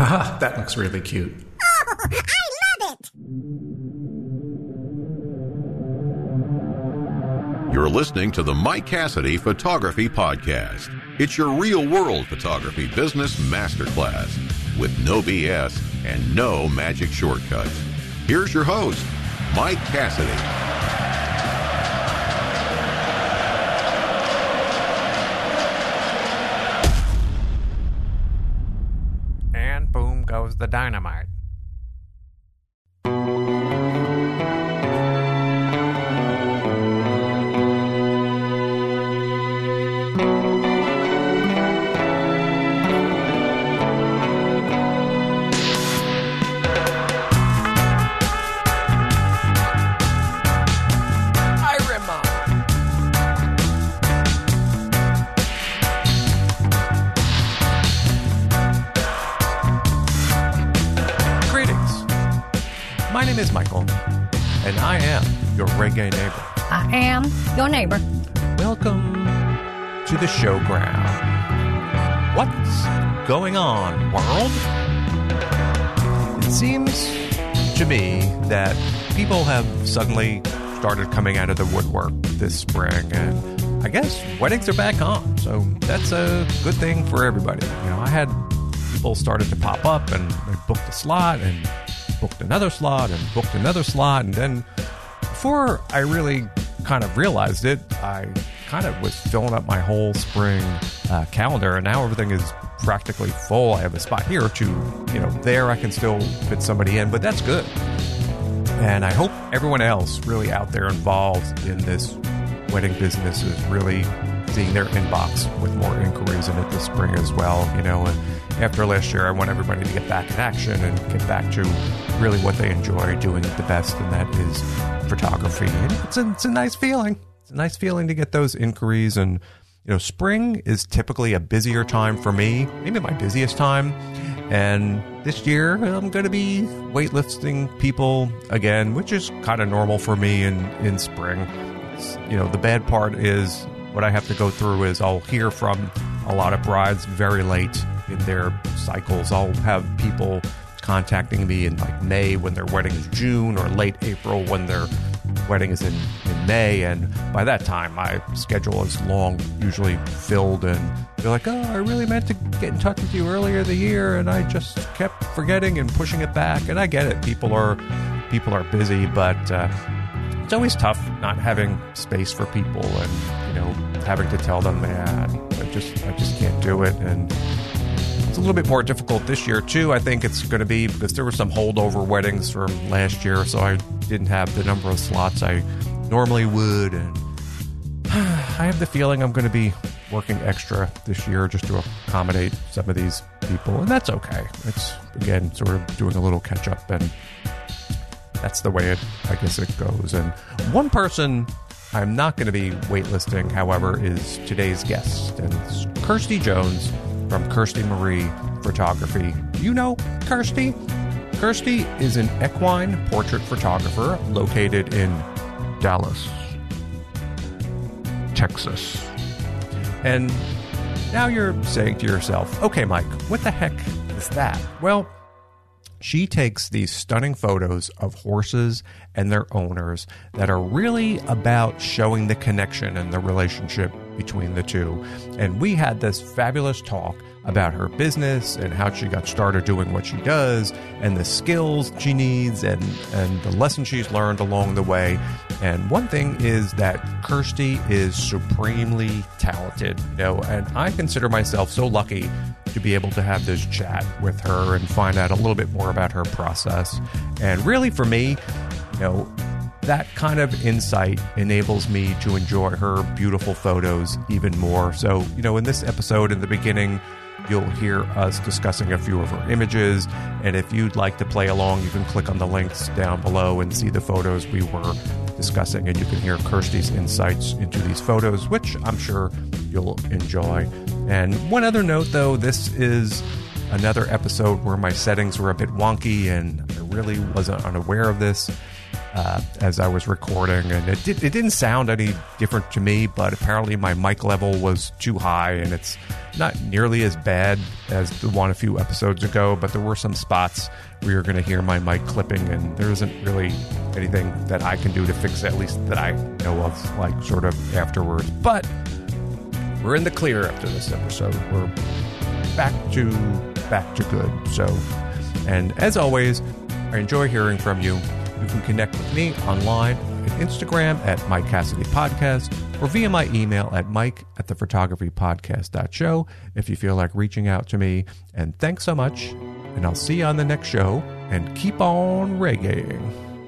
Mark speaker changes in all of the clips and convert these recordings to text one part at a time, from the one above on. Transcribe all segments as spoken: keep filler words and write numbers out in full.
Speaker 1: That looks really cute.
Speaker 2: Oh, I love it!
Speaker 3: You're listening to the Mike Cassidy Photography Podcast. It's your real-world photography business masterclass with no B S and no magic shortcuts. Here's your host, Mike Cassidy.
Speaker 4: And boom goes the dynamite. My name is Michael, and I am your reggae neighbor.
Speaker 5: I am your neighbor.
Speaker 4: Welcome to the showground. What's going on, world? It seems to me that people have suddenly started coming out of the woodwork this spring, and I guess weddings are back on, so that's a good thing for everybody. You know, I had people started to pop up, and they booked a slot, and booked another slot and booked another slot, and then before I really kind of realized it, I kind of was filling up my whole spring uh, calendar, and now everything is practically full. I have a spot here to, you know, there I can still fit somebody in, but that's good. And I hope everyone else really out there involved in this wedding business is really seeing their inbox with more inquiries in it this spring as well. You know, and after last year, I want everybody to get back in action and get back to really what they enjoy doing the best, and that is photography. And it's a, it's a nice feeling. It's a nice feeling to get those inquiries. And, you know, spring is typically a busier time for me, maybe my busiest time. And this year, I'm going to be weightlifting people again, which is kind of normal for me in, in spring. It's, you know, the bad part is what I have to go through is I'll hear from a lot of brides very late in their cycles. I'll have people contacting me in like May when their wedding is June, or late April when their wedding is in, in May. And by that time, my schedule is long, usually filled. And they're like, oh, I really meant to get in touch with you earlier the year, and I just kept forgetting and pushing it back. And I get it. People are, people are busy, but uh, it's always tough not having space for people and, you know, having to tell them, yeah, I just, I just can't do it. And it's a little bit more difficult this year, too. I think it's going to be because there were some holdover weddings from last year, so I didn't have the number of slots I normally would. And I have the feeling I'm going to be working extra this year just to accommodate some of these people, and that's okay. It's, again, sort of doing a little catch-up, and that's the way it, I guess it goes. And one person I'm not going to be waitlisting, however, is today's guest, and it's Kirsty Jones from Kirsty Marie Photography. You know Kirsty? Kirsty is an equine portrait photographer located in Dallas, Texas. And now you're saying to yourself, okay, Mike, what the heck is that? Well, she takes these stunning photos of horses and their owners that are really about showing the connection and the relationship between the two. And we had this fabulous talk about her business and how she got started doing what she does and the skills she needs and, and the lessons she's learned along the way. And one thing is that Kirsty is supremely talented, you know, and I consider myself so lucky to be able to have this chat with her and find out a little bit more about her process. And really for me, you know, that kind of insight enables me to enjoy her beautiful photos even more. So, you know, in this episode, in the beginning, you'll hear us discussing a few of her images. And if you'd like to play along, you can click on the links down below and see the photos we were discussing. And you can hear Kirsty's insights into these photos, which I'm sure you'll enjoy. And one other note, though, this is another episode where my settings were a bit wonky and I really wasn't unaware of this. uh, as I was recording, and it, did, it didn't sound any different to me, but apparently my mic level was too high, and it's not nearly as bad as the one a few episodes ago, but there were some spots where you're going to hear my mic clipping, and there isn't really anything that I can do to fix it, at least that I know of, like sort of afterwards. But we're in the clear after this episode. We're back to back to good. So, and as always, I enjoy hearing from you. You can connect with me online at Instagram at Mike Cassidy Podcast or via my email at mike at the photography podcast dot show if you feel like reaching out to me. And thanks so much, and I'll see you on the next show, and keep on reggaeing.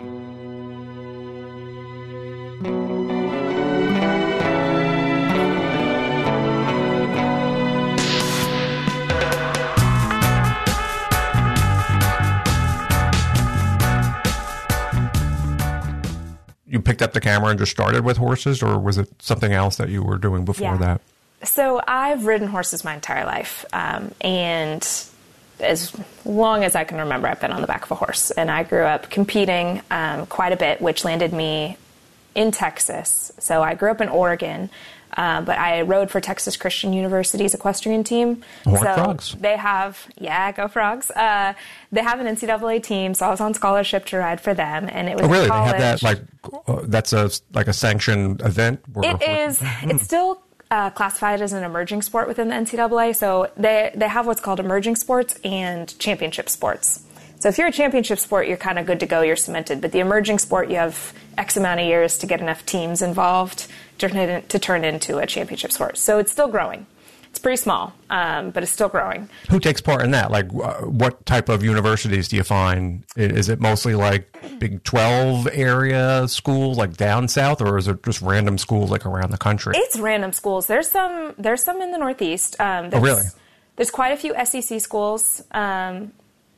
Speaker 4: You picked up the camera and just started with horses, or was it something else that you were doing before
Speaker 1: Yeah.
Speaker 4: that?
Speaker 1: So I've ridden horses my entire life, um, and as long as I can remember, I've been on the back of a horse. And I grew up competing um, quite a bit, which landed me in Texas. So I grew up in Oregon, uh, but I rode for Texas Christian University's equestrian team.
Speaker 4: Horned
Speaker 1: so
Speaker 4: Frogs.
Speaker 1: They have, yeah, go Frogs. Uh, they have an N C double A team, so I was on scholarship to ride for them, and it was
Speaker 4: Oh, really?
Speaker 1: in
Speaker 4: They have
Speaker 1: college.
Speaker 4: that like uh, that's a like a sanctioned event. Where
Speaker 1: It is. It's still uh, classified as an emerging sport within the N C double A. So they they have what's called emerging sports and championship sports. So if you're a championship sport, you're kind of good to go. You're cemented. But the emerging sport, you have X amount of years to get enough teams involved to turn it in, to turn into a championship sport. So it's still growing. It's pretty small, um, but it's still growing.
Speaker 4: Who takes part in that? Like, uh, what type of universities do you find? I- Is it mostly like Big twelve area schools, like down south, or is it just random schools like around the country?
Speaker 1: It's random schools. There's some. There's some in the Northeast. Um, there's,
Speaker 4: Oh, really?
Speaker 1: There's quite a few S E C schools. Um,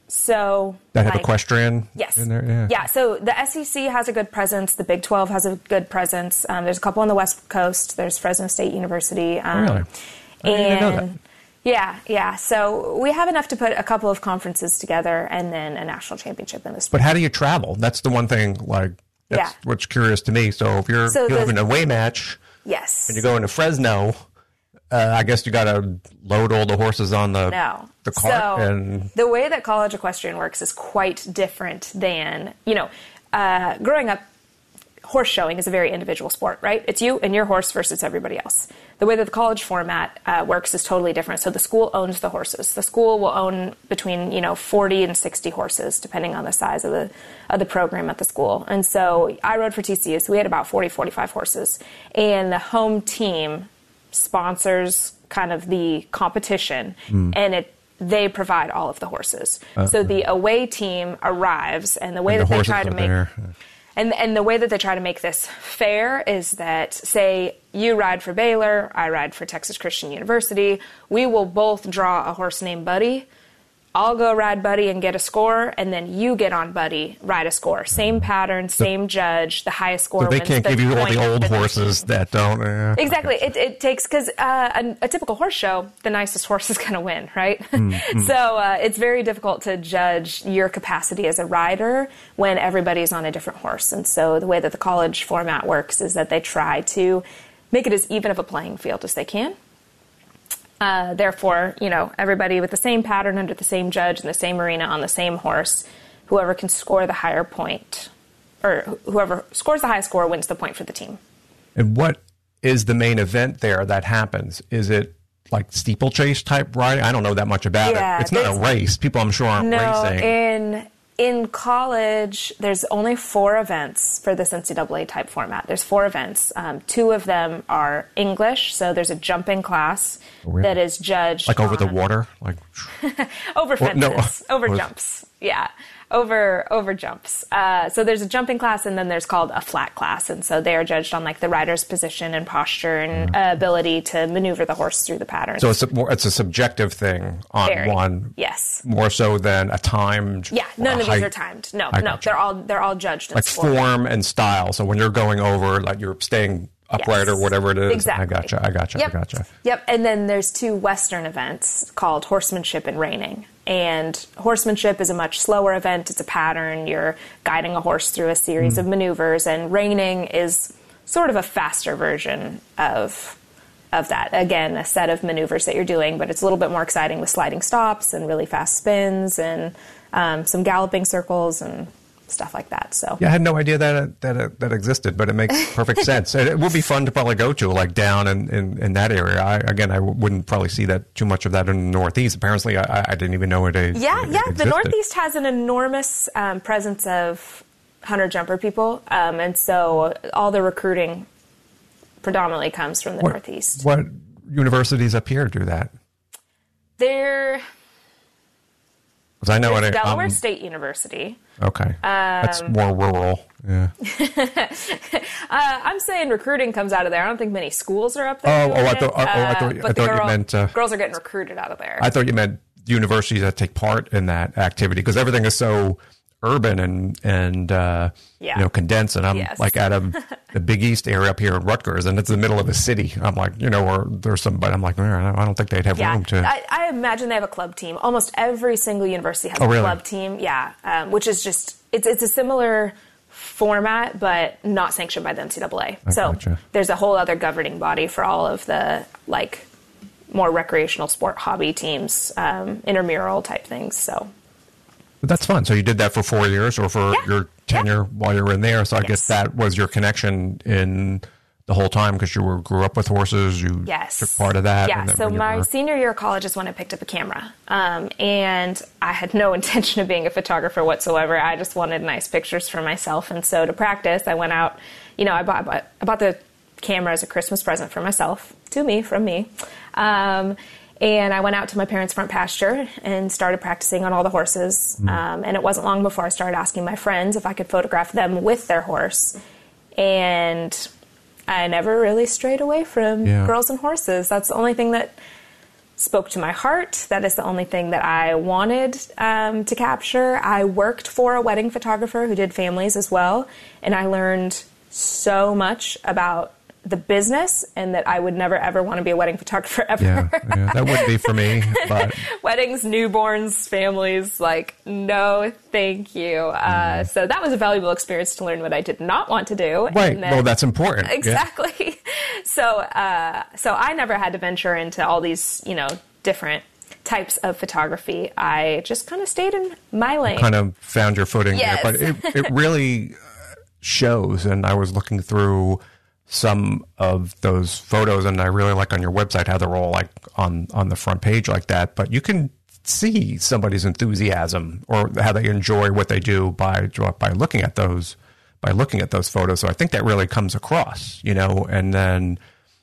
Speaker 1: so
Speaker 4: that have
Speaker 1: like-
Speaker 4: equestrian
Speaker 1: Yes.
Speaker 4: in there? Yeah.
Speaker 1: So the S E C has a good presence. The Big twelve has a good presence. Um, there's a couple on the West Coast. There's Fresno State University. Um,
Speaker 4: Really? I didn't even know that.
Speaker 1: and yeah, yeah. So we have enough to put a couple of conferences together and then a national championship in the spring.
Speaker 4: But how do you travel? That's the one thing, like, that's
Speaker 1: Yeah.
Speaker 4: what's curious to me. So if you're,
Speaker 1: So
Speaker 4: you
Speaker 1: the-
Speaker 4: have an away match
Speaker 1: Yes.
Speaker 4: and you're going to Fresno, uh, I guess you got to load all the horses on the,
Speaker 1: No.
Speaker 4: the cart.
Speaker 1: So
Speaker 4: and
Speaker 1: the way that college equestrian works is quite different than, you know, uh, growing up, horse showing is a very individual sport, right? It's you and your horse versus everybody else. The way that the college format uh, works is totally different. So the school owns the horses. The school will own between, you know, forty and sixty horses, depending on the size of the of the program at the school. And so I rode for T C U, so we had about forty, forty-five horses. And the home team sponsors kind of the competition, and it they provide all of the horses. So the away team arrives, and the way
Speaker 4: and the
Speaker 1: that they
Speaker 4: horses
Speaker 1: try to
Speaker 4: are
Speaker 1: make
Speaker 4: there.
Speaker 1: and and the way that they try to make this fair is that, say you ride for Baylor, I ride for Texas Christian University, we will both draw a horse named Buddy. I'll go ride Buddy and get a score, and then you get on Buddy, ride a score. Same pattern, same judge, the highest score
Speaker 4: So they
Speaker 1: wins
Speaker 4: can't
Speaker 1: the
Speaker 4: give you all
Speaker 1: point
Speaker 4: the old
Speaker 1: for the-
Speaker 4: horses that don't. Uh,
Speaker 1: Exactly. It, it takes, because uh, a, a typical horse show, the nicest horse is going to win, right?
Speaker 4: Mm-hmm.
Speaker 1: So uh, it's very difficult to judge your capacity as a rider when everybody's on a different horse. And so the way that the college format works is that they try to make it as even of a playing field as they can. Uh, therefore, you know, everybody with the same pattern under the same judge in the same arena on the same horse, whoever can score the higher point, or wh- whoever scores the highest score wins the point for the team.
Speaker 4: And what is the main event there that happens? Is it like steeplechase type riding? I don't know that much about
Speaker 1: Yeah,
Speaker 4: it. It's not a
Speaker 1: there's-
Speaker 4: race. People, I'm sure, aren't
Speaker 1: No,
Speaker 4: racing.
Speaker 1: in in college, there's only four events for this N C double A type format. There's four events. Um, two of them are English, so there's a jumping class
Speaker 4: really?
Speaker 1: that is judged
Speaker 4: like over the
Speaker 1: on-
Speaker 4: water, like
Speaker 1: over
Speaker 4: Or-
Speaker 1: fences,
Speaker 4: no,
Speaker 1: over
Speaker 4: was-
Speaker 1: jumps. Yeah, over over jumps. Uh, so there's a jumping class, and then there's called a flat class, and so they are judged on like the rider's position and posture and uh, ability to maneuver the horse through the patterns.
Speaker 4: so it's a, more, it's a subjective thing on
Speaker 1: Very.
Speaker 4: one,
Speaker 1: Yes.
Speaker 4: more so than a timed.
Speaker 1: Yeah,
Speaker 4: or
Speaker 1: none
Speaker 4: a
Speaker 1: of these
Speaker 4: height.
Speaker 1: are timed. No,
Speaker 4: I
Speaker 1: no,
Speaker 4: gotcha.
Speaker 1: they're all they're all judged in
Speaker 4: like
Speaker 1: sport.
Speaker 4: form and style. So when you're going over, like you're staying upright
Speaker 1: Yes.
Speaker 4: or whatever it is.
Speaker 1: Exactly.
Speaker 4: I gotcha. I gotcha.
Speaker 1: Yep.
Speaker 4: I gotcha.
Speaker 1: Yep. And then there's two Western events called horsemanship and reining. and horsemanship is a much slower event. It's a pattern. You're guiding a horse through a series mm. of maneuvers, and reining is sort of a faster version of of that. Again, a set of maneuvers that you're doing, but it's a little bit more exciting with sliding stops and really fast spins and um, some galloping circles and stuff like that. So
Speaker 4: yeah, I had no idea that that that existed, but it makes perfect sense. It would be fun to probably go to, like down in, in, in that area. I, again, I wouldn't probably see that too much of that in the Northeast. Apparently, I, I didn't even know it. it
Speaker 1: yeah,
Speaker 4: it
Speaker 1: yeah.
Speaker 4: existed.
Speaker 1: The Northeast has an enormous um, presence of hunter jumper people, um, and so all the recruiting predominantly comes from the
Speaker 4: what,
Speaker 1: Northeast.
Speaker 4: What universities up here do that?
Speaker 1: They're
Speaker 4: because I know
Speaker 1: it, Delaware
Speaker 4: um,
Speaker 1: State University.
Speaker 4: Okay, um, that's more rural. Yeah.
Speaker 1: uh, I'm saying recruiting comes out of there. I don't think many schools are up there.
Speaker 4: Oh, oh, I thought, oh, I thought,
Speaker 1: uh,
Speaker 4: I thought
Speaker 1: girl,
Speaker 4: you meant uh,
Speaker 1: girls are getting recruited out of there.
Speaker 4: I thought you meant universities that take part in that activity because everything is so urban and and uh,
Speaker 1: yeah.
Speaker 4: you know condensed. And I'm
Speaker 1: yes.
Speaker 4: like out of the Big East area up here in Rutgers, and it's the middle of a city. I'm like, you know, or there's some, but I'm like, I don't think they'd have
Speaker 1: yeah.
Speaker 4: room to.
Speaker 1: I, I imagine they have a club team. Almost every single university has
Speaker 4: oh,
Speaker 1: a
Speaker 4: really?
Speaker 1: club team. Yeah, um, which is just it's it's a similar format, but not sanctioned by the N C double A.
Speaker 4: I
Speaker 1: so
Speaker 4: gotcha.
Speaker 1: There's a whole other governing body for all of the like more recreational sport hobby teams, um, intramural type things. So.
Speaker 4: But that's fun. So you did that for four years or for
Speaker 1: yeah.
Speaker 4: your tenure yeah. while you were in there. So I
Speaker 1: yes.
Speaker 4: guess that was your connection in the whole time because you were grew up with horses. You
Speaker 1: yes.
Speaker 4: took part of that.
Speaker 1: Yeah.
Speaker 4: And
Speaker 1: So my
Speaker 4: were...
Speaker 1: senior year of college is when I picked up a camera. Um, and I had no intention of being a photographer whatsoever. I just wanted nice pictures for myself. And so to practice, I went out, you know, I bought, I bought, I bought the camera as a Christmas present for myself, to me, from me. Um, And I went out to my parents' front pasture and started practicing on all the horses. Mm. Um, and it wasn't long before I started asking my friends if I could photograph them with their horse. And I never really strayed away from
Speaker 4: yeah.
Speaker 1: girls and horses. That's the only thing that spoke to my heart. That is the only thing that I wanted um, to capture. I worked for a wedding photographer who did families as well. And I learned so much about the business and that I would never ever want to be a wedding photographer ever.
Speaker 4: Yeah, yeah that would be for me. But
Speaker 1: weddings, newborns, families, like, no, thank you. Uh, mm. So that was a valuable experience to learn what I did not want to do.
Speaker 4: Right.
Speaker 1: And then,
Speaker 4: well, that's important.
Speaker 1: Exactly.
Speaker 4: Yeah.
Speaker 1: So, uh, so I never had to venture into all these, you know, different types of photography. I just kind of stayed in my lane.
Speaker 4: Kind of found your footing
Speaker 1: yes.
Speaker 4: there. But it, it really shows. And I was looking through some of those photos, and I really like on your website how they're all like on, on the front page like that. But you can see somebody's enthusiasm or how they enjoy what they do by by looking at those by looking at those photos. So I think that really comes across, you know, and then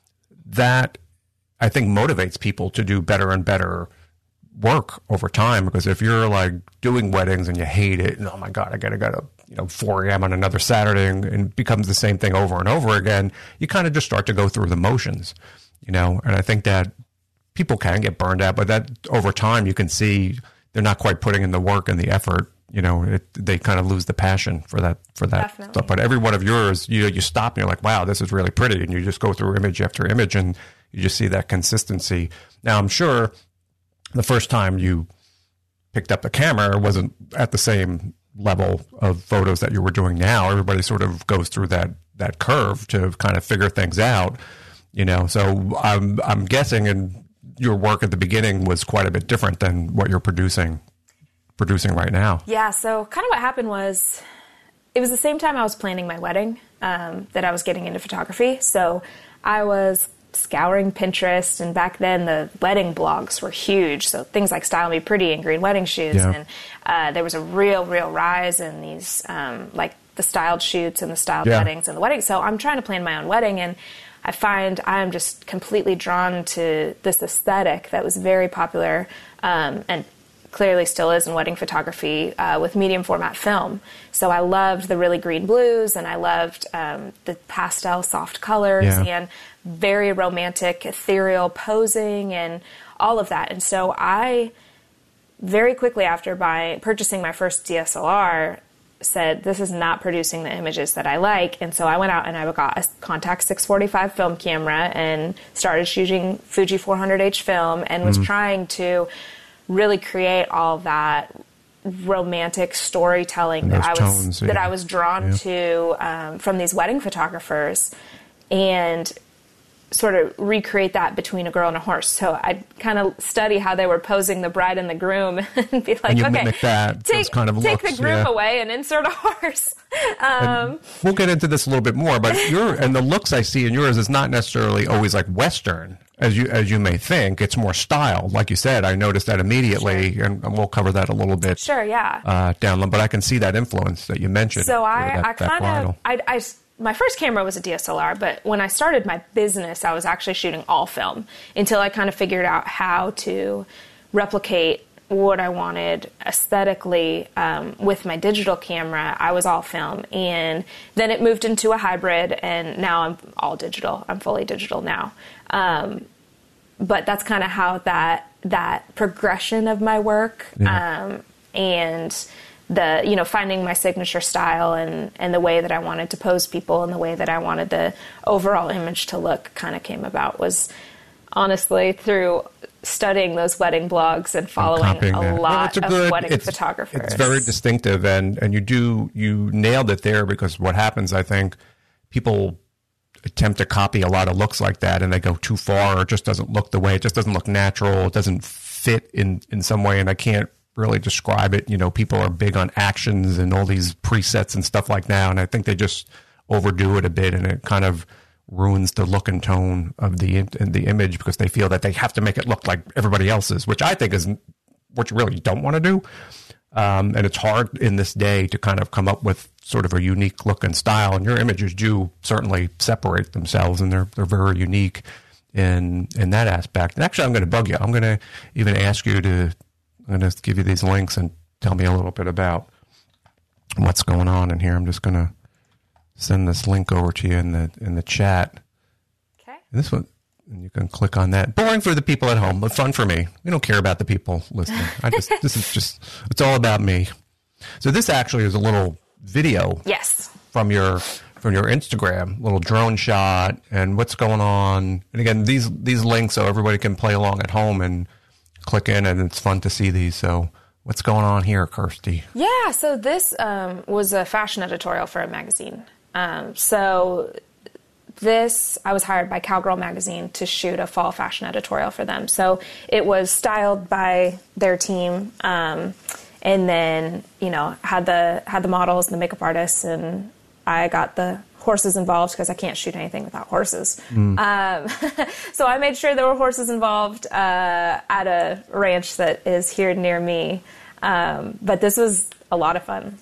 Speaker 4: that I think motivates people to do better and better work over time. Because if you're like doing weddings and you hate it, and oh my God, I gotta go to you know, four a.m. on another Saturday and, and it becomes the same thing over and over again, you kind of just start to go through the motions, you know, and I think that people can get burned out, but that over time you can see they're not quite putting in the work and the effort, you know, it, they kind of lose the passion for that, for that
Speaker 1: Definitely.
Speaker 4: stuff. But every one of yours, you you stop and you're like, wow, this is really pretty. And you just go through image after image and you just see that consistency. Now, I'm sure the first time you picked up the camera wasn't at the same level of photos that you were doing now. Everybody sort of goes through that that curve to kind of figure things out, you know. So I'm I'm guessing, and your work at the beginning was quite a bit different than what you're producing producing right now.
Speaker 1: Yeah. So kind of what happened was, it was the same time I was planning my wedding um, that I was getting into photography. So I was scouring Pinterest, and back then the wedding blogs were huge. So things like Style Me Pretty and Green Wedding Shoes.
Speaker 4: Yeah.
Speaker 1: And uh, there was a real, real rise in these, um, like the styled shoots and the styled
Speaker 4: yeah.
Speaker 1: weddings and the wedding. So I'm trying to plan my own wedding, and I find I'm just completely drawn to this aesthetic that was very popular um, and clearly still is in wedding photography uh, with medium format film. So I loved the really green blues, and I loved um, the pastel soft colors
Speaker 4: yeah.
Speaker 1: and very romantic, ethereal posing and all of that. And so I very quickly after buying, purchasing my first D S L R said, this is not producing the images that I like. And so I went out and I got a Contax six forty-five film camera and started shooting Fuji four hundred H film and was mm. trying to really create all that romantic storytelling
Speaker 4: And
Speaker 1: that I
Speaker 4: those
Speaker 1: was
Speaker 4: tones,
Speaker 1: that
Speaker 4: yeah.
Speaker 1: I was drawn
Speaker 4: Yeah.
Speaker 1: to um, from these wedding photographers, and sort of recreate that between a girl and a horse. So I'd kind of study how they were posing the bride and the groom and be like,
Speaker 4: And you
Speaker 1: okay,
Speaker 4: mimic that,
Speaker 1: take,
Speaker 4: those kind of
Speaker 1: take
Speaker 4: looks,
Speaker 1: the groom
Speaker 4: yeah.
Speaker 1: away and insert a horse. Um,
Speaker 4: We'll get into this a little bit more, but your and the looks I see in yours is not necessarily always like Western, as you as you may think. It's more style, like you said. I noticed that immediately, and, and we'll cover that a little bit.
Speaker 1: Sure, yeah.
Speaker 4: Uh, down, but I can see that influence that you mentioned.
Speaker 1: So I,
Speaker 4: that,
Speaker 1: I
Speaker 4: that
Speaker 1: kind
Speaker 4: bridal.
Speaker 1: of, I, I, my first camera was a D S L R, but when I started my business, I was actually shooting all film until I kind of figured out how to replicate what I wanted aesthetically um, with my digital camera. I was all film, and then it moved into a hybrid, and now I'm all digital. I'm fully digital now. Um, but that's kind of how that that progression of my work
Speaker 4: Yeah.
Speaker 1: um, and the you know finding my signature style and and the way that I wanted to pose people and the way that I wanted the overall image to look kind of came about was honestly through studying those wedding blogs and following
Speaker 4: Copying
Speaker 1: a
Speaker 4: that.
Speaker 1: lot
Speaker 4: No, it's a
Speaker 1: of
Speaker 4: good-
Speaker 1: wedding
Speaker 4: it's-
Speaker 1: photographers.
Speaker 4: It's very distinctive, and and you do you nailed it there, because what happens, I think, people attempt to copy a lot of looks like that, and they go too far, or it just doesn't look the way, it just doesn't look natural, it doesn't fit in in some way, and I can't really describe it. You know, people are big on actions and all these presets and stuff like that, and I think they just overdo it a bit, and it kind of ruins the look and tone of the in the image, because they feel that they have to make it look like everybody else's, which I think is what you really don't want to do. Um, and it's hard in this day to kind of come up with sort of a unique look and style. And your images do certainly separate themselves, and they're they're very unique in in that aspect. And actually, I'm going to bug you. I'm going to even ask you to. I'm going to give you these links and tell me a little bit about what's going on in here. I'm just going to send this link over to you in the in the chat.
Speaker 1: Okay.
Speaker 4: And this one, and you can click on that. Boring for the people at home, but fun for me. We don't care about the people listening. I just this is just it's all about me. So this actually is a little video
Speaker 1: Yes.
Speaker 4: from your from your Instagram, little drone shot, and what's going on. And again, these these links so everybody can play along at home and click in, and it's fun to see these. So what's going on here, Kirsty?
Speaker 1: Yeah, so this um, was a fashion editorial for a magazine. Um, so this, I was hired by Cowgirl Magazine to shoot a fall fashion editorial for them. So it was styled by their team, um, and then, you know, had the had the models and the makeup artists, and I got the horses involved because I can't shoot anything without horses. Mm. Um, so I made sure there were horses involved uh, at a ranch that is here near me. Um, but this was a lot of fun.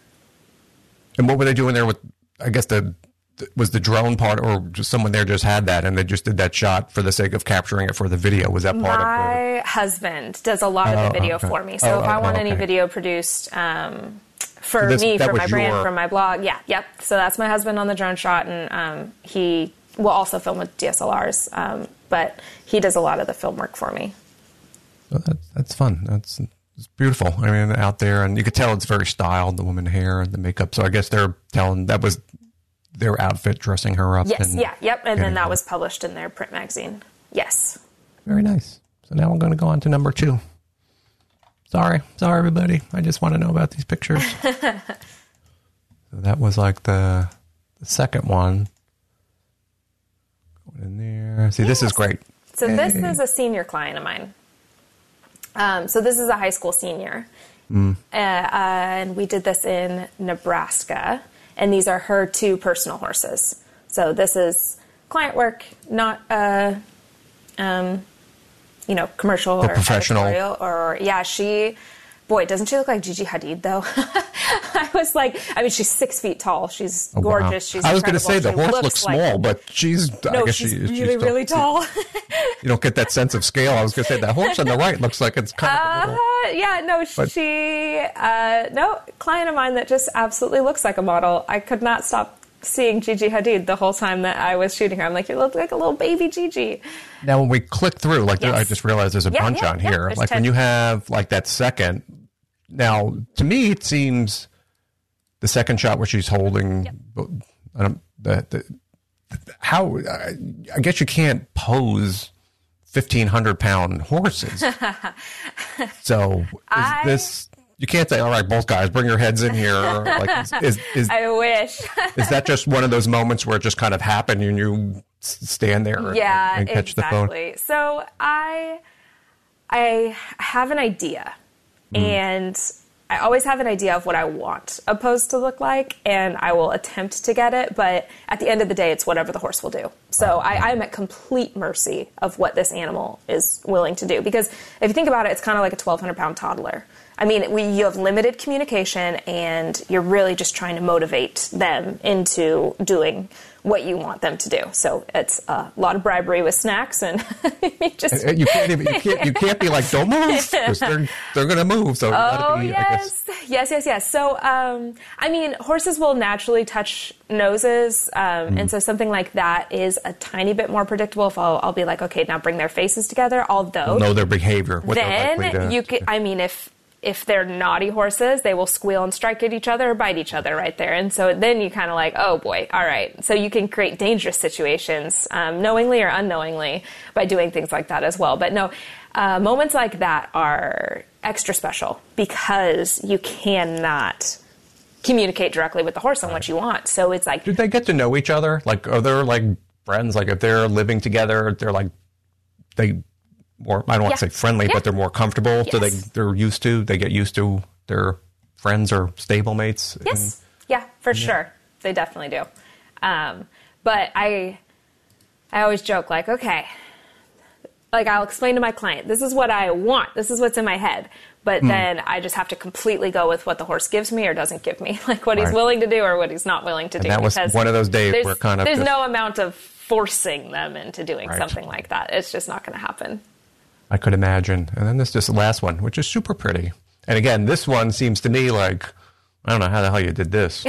Speaker 4: And what were they doing there with, I guess, the was the drone part, or just someone there just had that and they just did that shot for the sake of capturing it for the video? Was that part
Speaker 1: My
Speaker 4: of the...
Speaker 1: husband does a lot
Speaker 4: Oh,
Speaker 1: of the video
Speaker 4: okay.
Speaker 1: for me. So
Speaker 4: Oh,
Speaker 1: if I
Speaker 4: oh,
Speaker 1: want
Speaker 4: okay.
Speaker 1: any video produced um, for
Speaker 4: So this-
Speaker 1: me,
Speaker 4: that
Speaker 1: for
Speaker 4: was
Speaker 1: my brand,
Speaker 4: your-
Speaker 1: for my blog, yeah, yep. So that's my husband on the drone shot, and um, he will also film with D S L Rs, um, but he does a lot of the film work for me.
Speaker 4: Oh, that, that's fun. That's it's beautiful. I mean, out there, and you could tell it's very styled, the woman hair and the makeup. So I guess they're telling that was their outfit dressing her up.
Speaker 1: Yes,
Speaker 4: and
Speaker 1: yeah, yep. And
Speaker 4: getting
Speaker 1: then that
Speaker 4: her.
Speaker 1: was published in their print magazine. Yes.
Speaker 4: Very nice. So now we're going to go on to number two. Sorry. Sorry, everybody. I just want to know about these pictures. So that was like the, the second one. Going in there. See, this is great.
Speaker 1: So this
Speaker 4: Hey.
Speaker 1: is a senior client of mine. Um, so this is a high school senior.
Speaker 4: Mm.
Speaker 1: Uh, uh, and we did this in Nebraska. And these are her two personal horses. So this is client work, not, uh, um, you know, commercial
Speaker 4: The
Speaker 1: or
Speaker 4: professional.
Speaker 1: editorial. Or, yeah, she... Boy, doesn't she look like Gigi Hadid, though? I was like, I mean, she's six feet tall. She's
Speaker 4: Oh, wow.
Speaker 1: gorgeous. She's
Speaker 4: I was going to say
Speaker 1: incredible.
Speaker 4: the
Speaker 1: She
Speaker 4: horse looks
Speaker 1: like-
Speaker 4: small, but she's, I
Speaker 1: No,
Speaker 4: guess
Speaker 1: she's
Speaker 4: she,
Speaker 1: really,
Speaker 4: she's still-
Speaker 1: really tall.
Speaker 4: You don't get that sense of scale. I was going to say that horse on the right looks like it's kind of a
Speaker 1: Uh,
Speaker 4: little,
Speaker 1: yeah, no,
Speaker 4: But-
Speaker 1: she, uh, no, client of mine that just absolutely looks like a model. I could not stop seeing Gigi Hadid the whole time that I was shooting her. I'm like, you look like a little baby Gigi.
Speaker 4: Now, when we click through, like
Speaker 1: Yes.
Speaker 4: I just realized there's a
Speaker 1: Yeah,
Speaker 4: bunch
Speaker 1: yeah,
Speaker 4: on
Speaker 1: yeah,
Speaker 4: here.
Speaker 1: there's
Speaker 4: Like
Speaker 1: ten.
Speaker 4: when you have like that second. Now, to me, it seems the second shot where she's holding. I don't, the, the, how I, I guess you can't pose fifteen hundred pound horses. So is
Speaker 1: I...
Speaker 4: this, you can't say, all right, both guys, bring your heads in here. Like, is, is, is,
Speaker 1: I wish.
Speaker 4: Is that just one of those moments where it just kind of happened and you stand there
Speaker 1: yeah,
Speaker 4: and, and catch
Speaker 1: exactly.
Speaker 4: the phone?
Speaker 1: So I, I have an idea, mm. and I always have an idea of what I want a pose to look like, and I will attempt to get it, but at the end of the day, it's whatever the horse will do. So I, I'm at complete mercy of what this animal is willing to do, because if you think about it, it's kind of like a twelve hundred pound toddler. I mean, we, you have limited communication, and you're really just trying to motivate them into doing what you want them to do. So it's a lot of bribery with snacks, and you just
Speaker 4: you can't even, you can't you can't be like, don't move, because they're they're going to move. So you
Speaker 1: oh
Speaker 4: gotta be,
Speaker 1: yes,
Speaker 4: I guess.
Speaker 1: yes, yes, yes. So um, I mean, horses will naturally touch noses, um, mm. and so something like that is a tiny bit more predictable. If I'll, I'll be like, okay, now bring their faces together. Although
Speaker 4: you'll know their behavior, what
Speaker 1: then
Speaker 4: they're likely to,
Speaker 1: you could, I mean, if. If they're naughty horses, they will squeal and strike at each other or bite each other right there. And so then you kind of like, oh boy, all right. So you can create dangerous situations, um, knowingly or unknowingly, by doing things like that as well. But no, uh, moments like that are extra special because you cannot communicate directly with the horse on what you want. So it's like...
Speaker 4: Do they get to know each other? Like, are there like friends? Like if they're living together, they're like, they... More, I don't want
Speaker 1: yeah.
Speaker 4: to say friendly,
Speaker 1: yeah.
Speaker 4: but they're more comfortable.
Speaker 1: Yes.
Speaker 4: So they, they're used to, they get used to their friends or stable mates.
Speaker 1: Yes. And, yeah, for yeah. sure. They definitely do. Um, but I, I always joke like, okay, like I'll explain to my client, this is what I want. This is what's in my head. But mm. then I just have to completely go with what the horse gives me or doesn't give me, like what right. he's willing to do or what he's not willing to
Speaker 4: and
Speaker 1: do.
Speaker 4: That was one of those days where kind of
Speaker 1: there's
Speaker 4: just,
Speaker 1: no amount of forcing them into doing
Speaker 4: right.
Speaker 1: something like that. It's just not going to happen.
Speaker 4: I could imagine. And then there's this last one, which is super pretty. And again, this one seems to me like, I don't know how the hell you did this.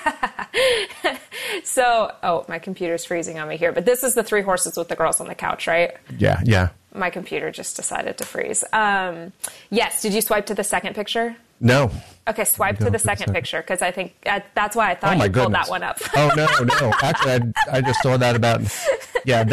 Speaker 1: So, oh, my computer's freezing on me here. But this is the three horses with the girls on the couch, right?
Speaker 4: Yeah, yeah.
Speaker 1: My computer just decided to freeze. Um, yes, did you swipe to the second picture?
Speaker 4: No.
Speaker 1: Okay, swipe to the second, second picture, because I think uh, that's why I thought
Speaker 4: oh my
Speaker 1: you pulled
Speaker 4: goodness.
Speaker 1: that one up.
Speaker 4: Oh, no, no. Actually, I, I just saw that about, yeah,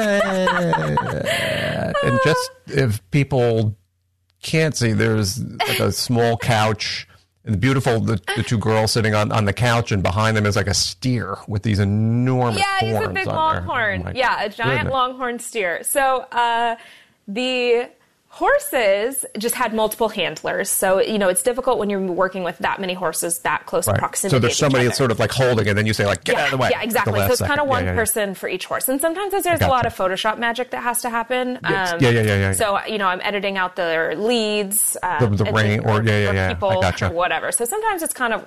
Speaker 4: that. And just if people can't see, there's like a small couch, and the beautiful, the, the two girls sitting on, on the couch, and behind them is like a steer with these enormous
Speaker 1: yeah,
Speaker 4: horns.
Speaker 1: Yeah, he's a big longhorn.
Speaker 4: Oh
Speaker 1: yeah, a giant
Speaker 4: goodness.
Speaker 1: longhorn steer. So uh, the horses just had multiple handlers. So, you know, it's difficult when you're working with that many horses that close
Speaker 4: right.
Speaker 1: in proximity.
Speaker 4: So there's
Speaker 1: to
Speaker 4: somebody
Speaker 1: each
Speaker 4: that's sort of like holding it, and then you say like, get
Speaker 1: yeah,
Speaker 4: out of the way.
Speaker 1: Yeah, exactly. So it's
Speaker 4: second.
Speaker 1: kind of one
Speaker 4: yeah, yeah,
Speaker 1: person
Speaker 4: yeah.
Speaker 1: for each horse. And sometimes there's
Speaker 4: gotcha.
Speaker 1: a lot of Photoshop magic that has to happen.
Speaker 4: Yes.
Speaker 1: Um,
Speaker 4: yeah, yeah, yeah, yeah.
Speaker 1: So, you know, I'm editing out their leads. Um,
Speaker 4: the the rain, or yeah, yeah,
Speaker 1: or
Speaker 4: yeah.
Speaker 1: people,
Speaker 4: I gotcha.
Speaker 1: or whatever. So sometimes it's kind of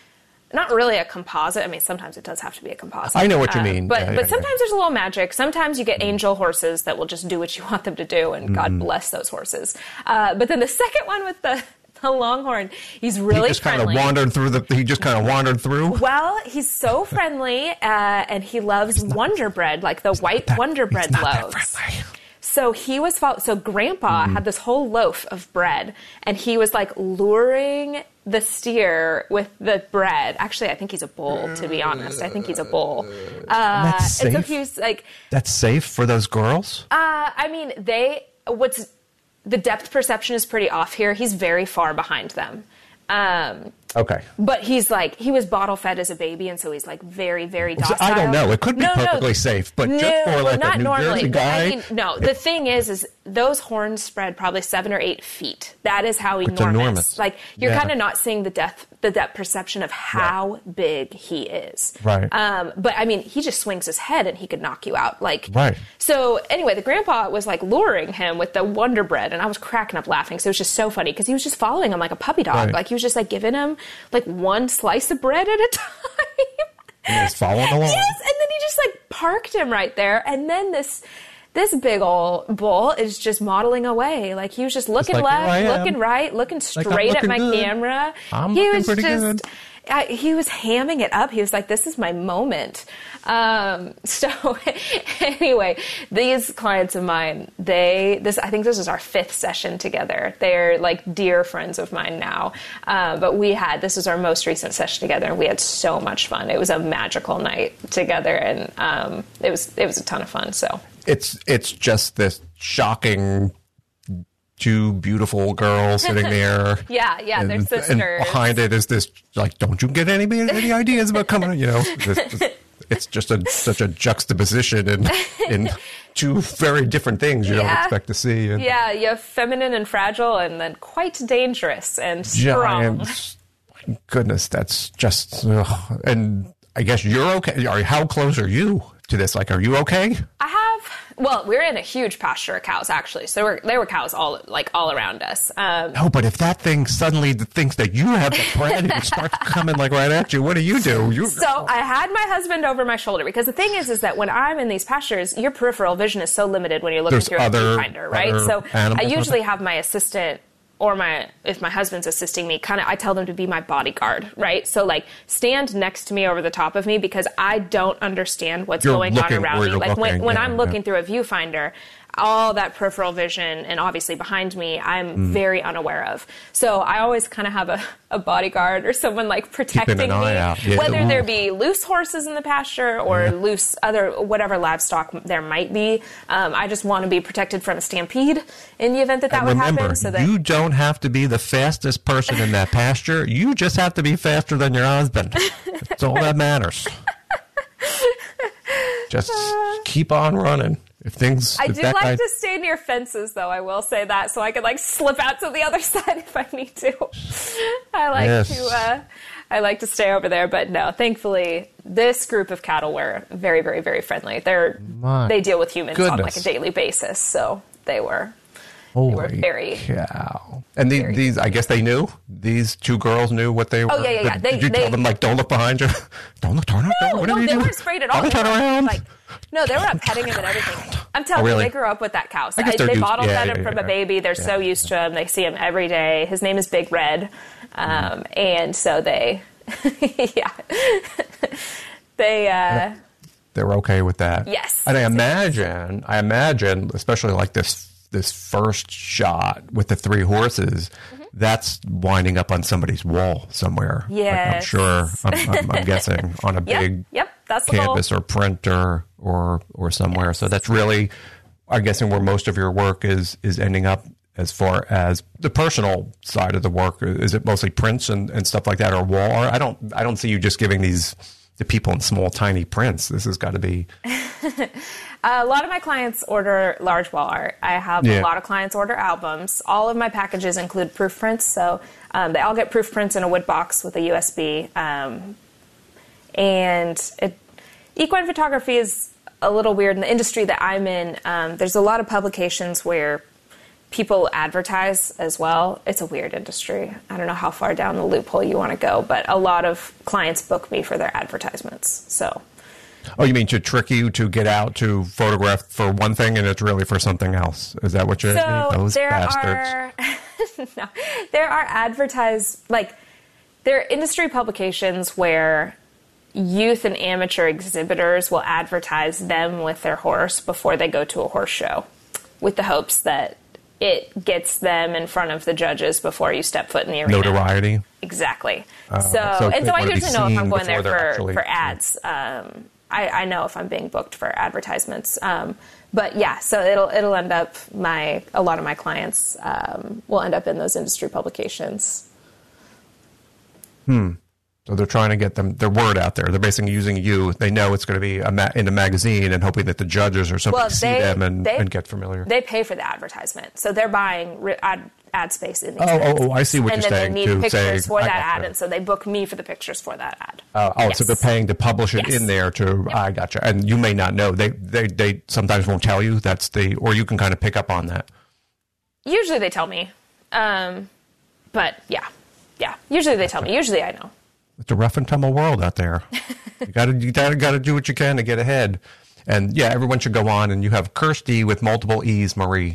Speaker 1: not really a composite. I mean, sometimes it does have to be a composite.
Speaker 4: I know what you
Speaker 1: um,
Speaker 4: mean.
Speaker 1: But
Speaker 4: yeah,
Speaker 1: but
Speaker 4: yeah,
Speaker 1: sometimes
Speaker 4: yeah.
Speaker 1: there's a little magic. Sometimes you get angel horses that will just do what you want them to do, and God
Speaker 4: Mm-hmm.
Speaker 1: bless those horses. Uh, but then the second one with the, the longhorn, he's really
Speaker 4: he just
Speaker 1: friendly.
Speaker 4: kind of wandered through the. He just kind of wandered through.
Speaker 1: Well, he's so friendly, uh, and he loves Wonder Bread, like the white
Speaker 4: that,
Speaker 1: Wonder Bread
Speaker 4: he's not
Speaker 1: loaves.
Speaker 4: That friendly.
Speaker 1: So he was, follow- so Grandpa mm-hmm. had this whole loaf of bread, and he was like luring the steer with the bread. Actually, I think he's a bull, to be honest. I think he's a bull. Uh,
Speaker 4: That's safe?
Speaker 1: And so he was like...
Speaker 4: That's safe for those girls?
Speaker 1: Uh, I mean, they... What's... The depth perception is pretty off here. He's very far behind them. Um,
Speaker 4: okay.
Speaker 1: But he's like, he was bottle fed as a baby, and so he's like very, very docile.
Speaker 4: I don't know. It could be
Speaker 1: no,
Speaker 4: perfectly
Speaker 1: no.
Speaker 4: safe, but
Speaker 1: no,
Speaker 4: just for like
Speaker 1: not
Speaker 4: a New
Speaker 1: normally.
Speaker 4: Jersey guy.
Speaker 1: I mean, no, the thing is, is those horns spread probably seven or eight feet. That is how
Speaker 4: It's
Speaker 1: enormous.
Speaker 4: enormous.
Speaker 1: Like, you're
Speaker 4: Yeah.
Speaker 1: kind of not seeing the depth, the depth perception of how right. big he is.
Speaker 4: Right.
Speaker 1: Um, but I mean, he just swings his head and he could knock you out. Like,
Speaker 4: right.
Speaker 1: So anyway, the grandpa was like luring him with the Wonder Bread, and I was cracking up laughing. So it was just so funny because he was just following him like a puppy dog.
Speaker 4: Right.
Speaker 1: Like, he was just like giving him like one slice of bread at a time.
Speaker 4: And he was following along.
Speaker 1: Yes, and then he just like parked him right there, and then this this big old bull is just modeling away. Like, he was just looking
Speaker 4: like,
Speaker 1: left, looking right, looking
Speaker 4: like,
Speaker 1: straight at my
Speaker 4: good.
Speaker 1: camera.
Speaker 4: I'm
Speaker 1: he
Speaker 4: looking
Speaker 1: was
Speaker 4: pretty
Speaker 1: just,
Speaker 4: good.
Speaker 1: I, he was hamming it up. He was like, "This is my moment." Um, so anyway, these clients of mine, they this I think this is our fifth session together. They're like dear friends of mine now. Uh, but we had this was our most recent session together, and we had so much fun. It was a magical night together, and um, it was it was a ton of fun. So
Speaker 4: it's it's just this shocking two beautiful girls sitting there.
Speaker 1: yeah, yeah,
Speaker 4: and,
Speaker 1: they're sisters.
Speaker 4: And behind it is this, like, don't you get any any ideas about coming, you know? This, this, it's just a such a juxtaposition in, in two very different things you
Speaker 1: yeah.
Speaker 4: don't expect to see. And
Speaker 1: yeah, you have feminine and fragile and then quite dangerous and strong.
Speaker 4: Giants. My goodness, that's just... Ugh. And I guess you're okay. Are, how close are you to this? Like, are you okay?
Speaker 1: I have... Well, we're in a huge pasture of cows, actually. So we're, there were cows all like all around us. Um,
Speaker 4: no, but if that thing suddenly thinks that you have the bread and starts coming like right at you, what do you do? You,
Speaker 1: so I had my husband over my shoulder because the thing is, is that when I'm in these pastures, your peripheral vision is so limited when you're looking
Speaker 4: There's
Speaker 1: through
Speaker 4: other,
Speaker 1: a viewfinder, right?
Speaker 4: other
Speaker 1: So I usually
Speaker 4: something?
Speaker 1: have my assistant. Or my, if my husband's assisting me, kind of, I tell them to be my bodyguard, right? So like, stand next to me over the top of me because I don't understand what's
Speaker 4: You're
Speaker 1: going on
Speaker 4: looking
Speaker 1: around
Speaker 4: where
Speaker 1: me.
Speaker 4: you're
Speaker 1: Like when,
Speaker 4: looking,
Speaker 1: when
Speaker 4: yeah,
Speaker 1: I'm looking
Speaker 4: yeah.
Speaker 1: through a viewfinder, all that peripheral vision and obviously behind me, I'm
Speaker 4: Mm.
Speaker 1: very unaware of. So I always kind of have a, a bodyguard or someone like protecting
Speaker 4: Keeping an
Speaker 1: me.
Speaker 4: eye out. Yeah.
Speaker 1: Whether
Speaker 4: Ooh.
Speaker 1: there be loose horses in the pasture or
Speaker 4: Yeah.
Speaker 1: loose other, whatever livestock there might be. Um, I just want to be protected from a stampede in the event that that
Speaker 4: And
Speaker 1: would
Speaker 4: remember,
Speaker 1: happen. So that
Speaker 4: you don't have to be the fastest person in that pasture. You just have to be faster than your husband. That's all that matters. Just keep on running. If things,
Speaker 1: I
Speaker 4: if
Speaker 1: do
Speaker 4: that
Speaker 1: like
Speaker 4: guy,
Speaker 1: to stay near fences, though. I will say that, so I can like slip out to the other side if I need to. I like
Speaker 4: Yes.
Speaker 1: to. Uh, I like to stay over there, but no. Thankfully, this group of cattle were very, very, very friendly. They're
Speaker 4: My
Speaker 1: they deal with humans on
Speaker 4: goodness.
Speaker 1: like a daily basis, so they were.
Speaker 4: holy
Speaker 1: were very-
Speaker 4: cow! And the,
Speaker 1: very-
Speaker 4: these, I guess they knew. These two girls knew what they were.
Speaker 1: Oh, yeah, yeah, yeah.
Speaker 4: Did,
Speaker 1: They-
Speaker 4: did you
Speaker 1: they-
Speaker 4: tell them like, don't look behind you? Don't look, turn around.
Speaker 1: No,
Speaker 4: Whatever
Speaker 1: no,
Speaker 4: you
Speaker 1: they
Speaker 4: do.
Speaker 1: weren't sprayed at all.
Speaker 4: Don't
Speaker 1: They
Speaker 4: turn
Speaker 1: were,
Speaker 4: around.
Speaker 1: Like, no, they were up petting him and everything. I'm telling
Speaker 4: Oh, really?
Speaker 1: you, they grew up with that cow. So
Speaker 4: I guess
Speaker 1: I-
Speaker 4: they're
Speaker 1: they
Speaker 4: used-
Speaker 1: bottled
Speaker 4: yeah,
Speaker 1: fed
Speaker 4: yeah,
Speaker 1: him from
Speaker 4: yeah.
Speaker 1: a baby. They're so
Speaker 4: Yeah.
Speaker 1: used to him. They see him every day. His name is Big Red. Um, and so they, yeah, they, uh,
Speaker 4: They were okay with that.
Speaker 1: Yes.
Speaker 4: And I imagine, I imagine, especially like this this first shot with the three horses,
Speaker 1: Mm-hmm.
Speaker 4: that's winding up on somebody's wall somewhere. Like, I'm
Speaker 1: Yes.
Speaker 4: sure. I'm, I'm, I'm guessing on a
Speaker 1: yep,
Speaker 4: big
Speaker 1: yep, that's the goal.
Speaker 4: canvas or printer or or somewhere. So that's really, I'm guessing, where most of your work is is ending up. As far as the personal side of the work, is it mostly prints and, and stuff like that, or wall art? I don't I don't see you just giving these to people in small, tiny prints. This has got to be.
Speaker 1: A lot of my clients order large wall art. I have
Speaker 4: Yeah.
Speaker 1: a lot of clients order albums. All of my packages include proof prints, so um, they all get proof prints in a wood box with a U S B. Um, and it, equine photography is a little weird in the industry that I'm in. Um, there's a lot of publications where people advertise as well. It's a weird industry. I don't know how far down the loophole you want to go, but a lot of clients book me for their advertisements. So.
Speaker 4: Oh, you mean to trick you to get out to photograph for one thing and it's really for something else? Is that what you're
Speaker 1: So
Speaker 4: Those
Speaker 1: there
Speaker 4: bastards.
Speaker 1: are no, there are advertised like there are industry publications where youth and amateur exhibitors will advertise them with their horse before they go to a horse show, with the hopes that it gets them in front of the judges before you step foot in the arena.
Speaker 4: Notoriety.
Speaker 1: Exactly.
Speaker 4: Uh,
Speaker 1: so,
Speaker 4: so
Speaker 1: and
Speaker 4: they
Speaker 1: so I
Speaker 4: wanna be
Speaker 1: usually know if
Speaker 4: seen
Speaker 1: I'm going there
Speaker 4: before they're
Speaker 1: for,
Speaker 4: actually-
Speaker 1: for ads. Um, I, I know if I'm being booked for advertisements. Um, but yeah, so it'll it'll end up my a lot of my clients um, will end up in those industry publications.
Speaker 4: Hmm. So they're trying to get them their word out there. They're basically using you. They know it's going to be a ma- in a magazine and hoping that the judges or something
Speaker 1: Well,
Speaker 4: see
Speaker 1: they-
Speaker 4: them and,
Speaker 1: they-
Speaker 4: and get familiar.
Speaker 1: They pay for the advertisement, so they're buying re- ad, ad space in these.
Speaker 4: Oh, oh,
Speaker 1: ads.
Speaker 4: oh, I see what
Speaker 1: and
Speaker 4: you're
Speaker 1: then
Speaker 4: saying,
Speaker 1: they need
Speaker 4: too,
Speaker 1: pictures
Speaker 4: saying-
Speaker 1: for
Speaker 4: I
Speaker 1: that
Speaker 4: gotcha.
Speaker 1: ad, and so they book me for the pictures for that ad.
Speaker 4: Uh, oh,
Speaker 1: Yes.
Speaker 4: so they're paying to publish it
Speaker 1: Yes.
Speaker 4: in there to. I gotcha. And you may not know. They, they they sometimes won't tell you. That's the or you can kind of pick up on that.
Speaker 1: Usually they tell me, um, but yeah, yeah. Usually they tell me. Usually I know.
Speaker 4: It's a rough and tumble world out there. you gotta you gotta gotta do what you can to get ahead. And yeah, everyone should go on. And you have Kirsty with multiple E's, Marie.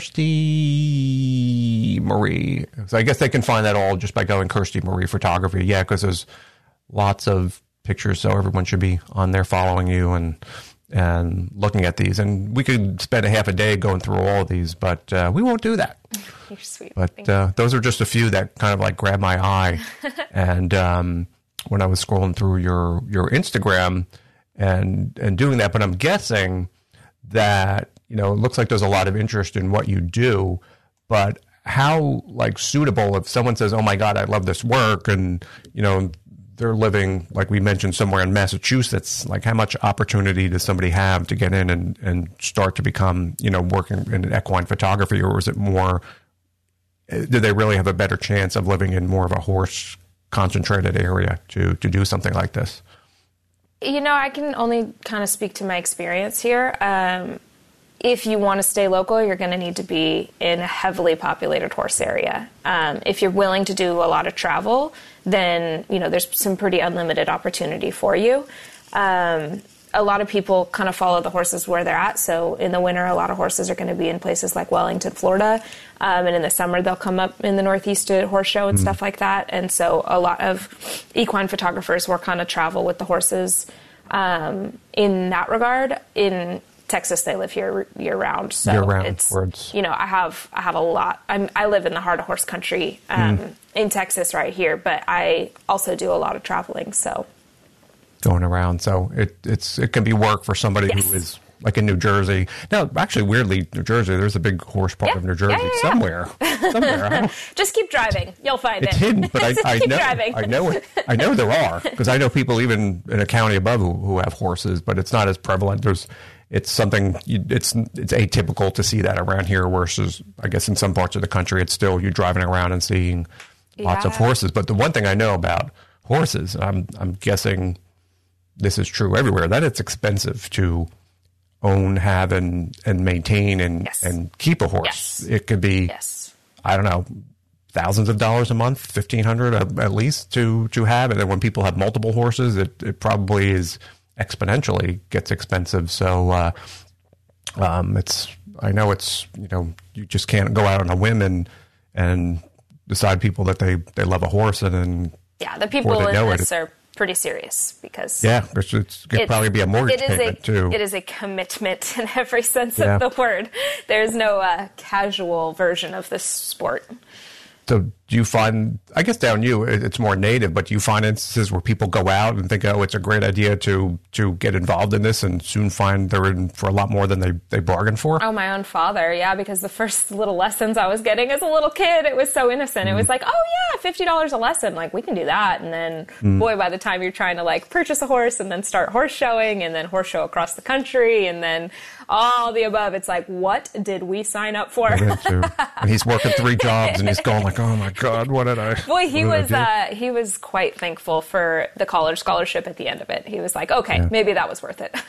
Speaker 4: Kirsty Marie. So I guess they can find that all just by going Kirsty Marie Photography. Yeah, because there's lots of pictures, so everyone should be on there following you and and looking at these. And we could spend a half a day going through all of these, but uh, we won't do that.
Speaker 1: You're sweet.
Speaker 4: But
Speaker 1: Thank you.
Speaker 4: uh, those are just a few that kind of like grabbed my eye. and um, when I was scrolling through your your Instagram and and doing that, but I'm guessing that, you know, it looks like there's a lot of interest in what you do, but how like suitable if someone says, oh my God, I love this work, and, you know, they're living, like we mentioned, somewhere in Massachusetts, like how much opportunity does somebody have to get in and, and start to become, you know, working in equine photography, or is it more, do they really have a better chance of living in more of a horse concentrated area to, to do something like this?
Speaker 1: You know, I can only kind of speak to my experience here. Um, if you want to stay local, you're going to need to be in a heavily populated horse area. Um, if you're willing to do a lot of travel, then, you know, there's some pretty unlimited opportunity for you. Um, a lot of people kind of follow the horses where they're at. So in the winter, a lot of horses are going to be in places like Wellington, Florida. Um, and in the summer, they'll come up in the Northeast to horse show and mm. stuff like that. And so a lot of equine photographers will kind of travel with the horses um, in that regard. In Texas, they live here year round. So
Speaker 4: year round,
Speaker 1: it's,
Speaker 4: words.
Speaker 1: you know, I have, I have a lot. I'm, I live in the heart of horse country um, mm. in Texas right here, but I also do a lot of traveling. So
Speaker 4: going around. So it, it's, it can be work for somebody yes. who is like in New Jersey. Now, actually, weirdly, New Jersey, there's a big horse part
Speaker 1: yeah.
Speaker 4: of New Jersey
Speaker 1: yeah, yeah, yeah.
Speaker 4: somewhere. somewhere.
Speaker 1: Just keep driving. You'll find
Speaker 4: it's
Speaker 1: it.
Speaker 4: It's hidden, but I, I
Speaker 1: keep
Speaker 4: know,
Speaker 1: driving.
Speaker 4: I know, it, I know there are, because I know people even in a county above who, who have horses, but it's not as prevalent. There's, it's something, you, it's it's atypical to see that around here versus, I guess, in some parts of the country, it's still you driving around and seeing lots
Speaker 1: yeah.
Speaker 4: of horses. But the one thing I know about horses, I'm I'm guessing this is true everywhere, that it's expensive to own, have, and, and maintain and,
Speaker 1: yes.
Speaker 4: and keep a horse.
Speaker 1: Yes.
Speaker 4: It could be,
Speaker 1: yes.
Speaker 4: I don't know, thousands of dollars a month, fifteen hundred at least to, to have. And then when people have multiple horses, it, it probably is exponentially gets expensive. So uh, um, it's, I know it's, you know, you just can't go out on a whim and, and decide people that they, they love a horse and then
Speaker 1: yeah, the people in this are pretty serious because
Speaker 4: yeah, it's, it's going to probably be a mortgage
Speaker 1: it is
Speaker 4: payment
Speaker 1: a,
Speaker 4: too.
Speaker 1: It is a commitment in every sense
Speaker 4: yeah.
Speaker 1: of the word. There's no uh, casual version of this sport.
Speaker 4: So do you find, I guess down you, it's more native, but do you find instances where people go out and think, oh, it's a great idea to to get involved in this and soon find they're in for a lot more than they, they bargained for?
Speaker 1: Oh, my own father, yeah, because the first little lessons I was getting as a little kid, it was so innocent. Mm. It was like, oh, yeah, fifty dollars a lesson. Like, we can do that. And then, mm. boy, by the time you're trying to, like, purchase a horse and then start horse showing and then horse show across the country and then all the above, it's like, what did we sign up for?
Speaker 4: And he's working three jobs and he's going like, oh, my God, what did I
Speaker 1: Boy, he
Speaker 4: what
Speaker 1: was uh, he was quite thankful for the college scholarship at the end of it. He was like, okay,
Speaker 4: yeah.
Speaker 1: maybe that was worth it.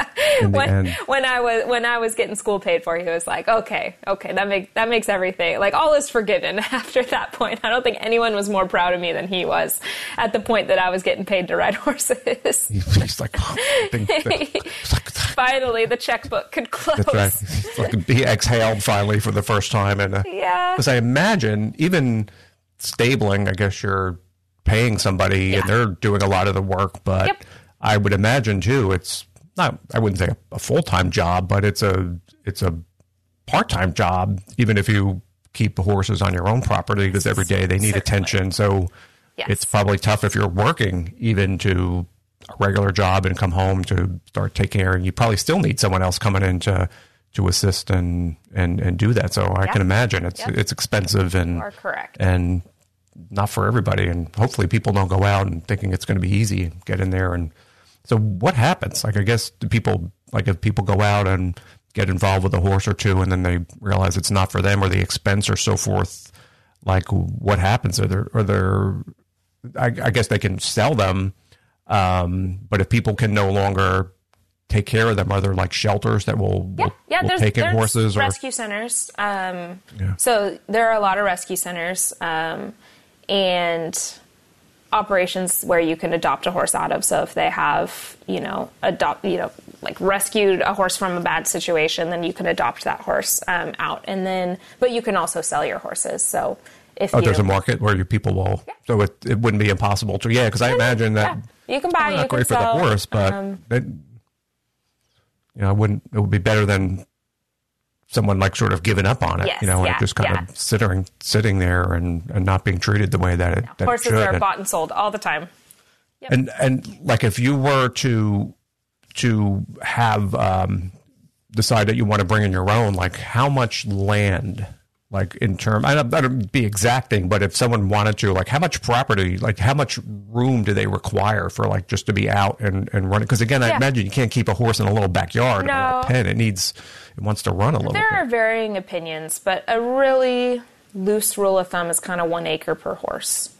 Speaker 1: when, when I was when I was getting school paid for, he was like, okay, okay, that makes that makes everything, like, all is forgiven after that point. I don't think anyone was more proud of me than he was at the point that I was getting paid to ride horses.
Speaker 4: He's like, oh, I think that, like,
Speaker 1: finally, the checkbook could close.
Speaker 4: That's right. Like, he exhaled finally for the first time. And uh,
Speaker 1: yeah.
Speaker 4: Because I imagine even stabling, I guess you're paying somebody yeah. and they're doing a lot of the work, but
Speaker 1: yep.
Speaker 4: I would imagine too, it's not, I wouldn't say a, a full-time job, but it's a, it's a part-time job, even if you keep the horses on your own property, because every day they need Certainly. attention. So yes. it's probably tough if you're working even to a regular job and come home to start taking care, and you probably still need someone else coming in to, to assist and, and, and do that. So I
Speaker 1: yeah.
Speaker 4: can imagine it's, yeah. it's expensive and,
Speaker 1: you are correct.
Speaker 4: and not for everybody. And hopefully people don't go out and thinking it's going to be easy and get in there. And so what happens? Like, I guess do people, like if people go out and get involved with a horse or two and then they realize it's not for them or the expense or so forth, like what happens? Are there, are there, I, I guess they can sell them. Um, but if people can no longer take care of them, are there like shelters that will,
Speaker 1: yeah,
Speaker 4: will,
Speaker 1: yeah,
Speaker 4: will
Speaker 1: there's,
Speaker 4: take in
Speaker 1: there's
Speaker 4: horses?
Speaker 1: Rescue
Speaker 4: or?
Speaker 1: centers. Um,
Speaker 4: yeah.
Speaker 1: So there are a lot of rescue centers um, and operations where you can adopt a horse out of. So if they have, you know, adopt, you know, like rescued a horse from a bad situation, then you can adopt that horse um, out. And then, but you can also sell your horses. So if
Speaker 4: oh,
Speaker 1: you,
Speaker 4: there's a market where your people will, yeah. so it, it wouldn't be impossible to, yeah, because I imagine that
Speaker 1: yeah. you can buy,
Speaker 4: not
Speaker 1: you
Speaker 4: great
Speaker 1: can
Speaker 4: for
Speaker 1: sell,
Speaker 4: the horse, but
Speaker 1: um,
Speaker 4: it, you know, it wouldn't, it would be better than someone like sort of giving up on it,
Speaker 1: yes,
Speaker 4: you know,
Speaker 1: yeah,
Speaker 4: and just kind
Speaker 1: yeah.
Speaker 4: of sitting, sitting there and, and not being treated the way that it, that
Speaker 1: horses
Speaker 4: it should.
Speaker 1: are
Speaker 4: and,
Speaker 1: bought and sold all the time. Yep.
Speaker 4: And, and like if you were to, to have, um, decide that you want to bring in your own, like how much land, like in term, I don't, I don't be exacting, but if someone wanted to, like how much property, like how much room do they require for like just to be out and, and running? Because again,
Speaker 1: Yeah.
Speaker 4: I imagine you can't keep a horse in a little backyard
Speaker 1: No.
Speaker 4: or a little pen. It needs, it wants to run a little
Speaker 1: There
Speaker 4: bit.
Speaker 1: are varying opinions, but a really loose rule of thumb is kind of one acre per horse.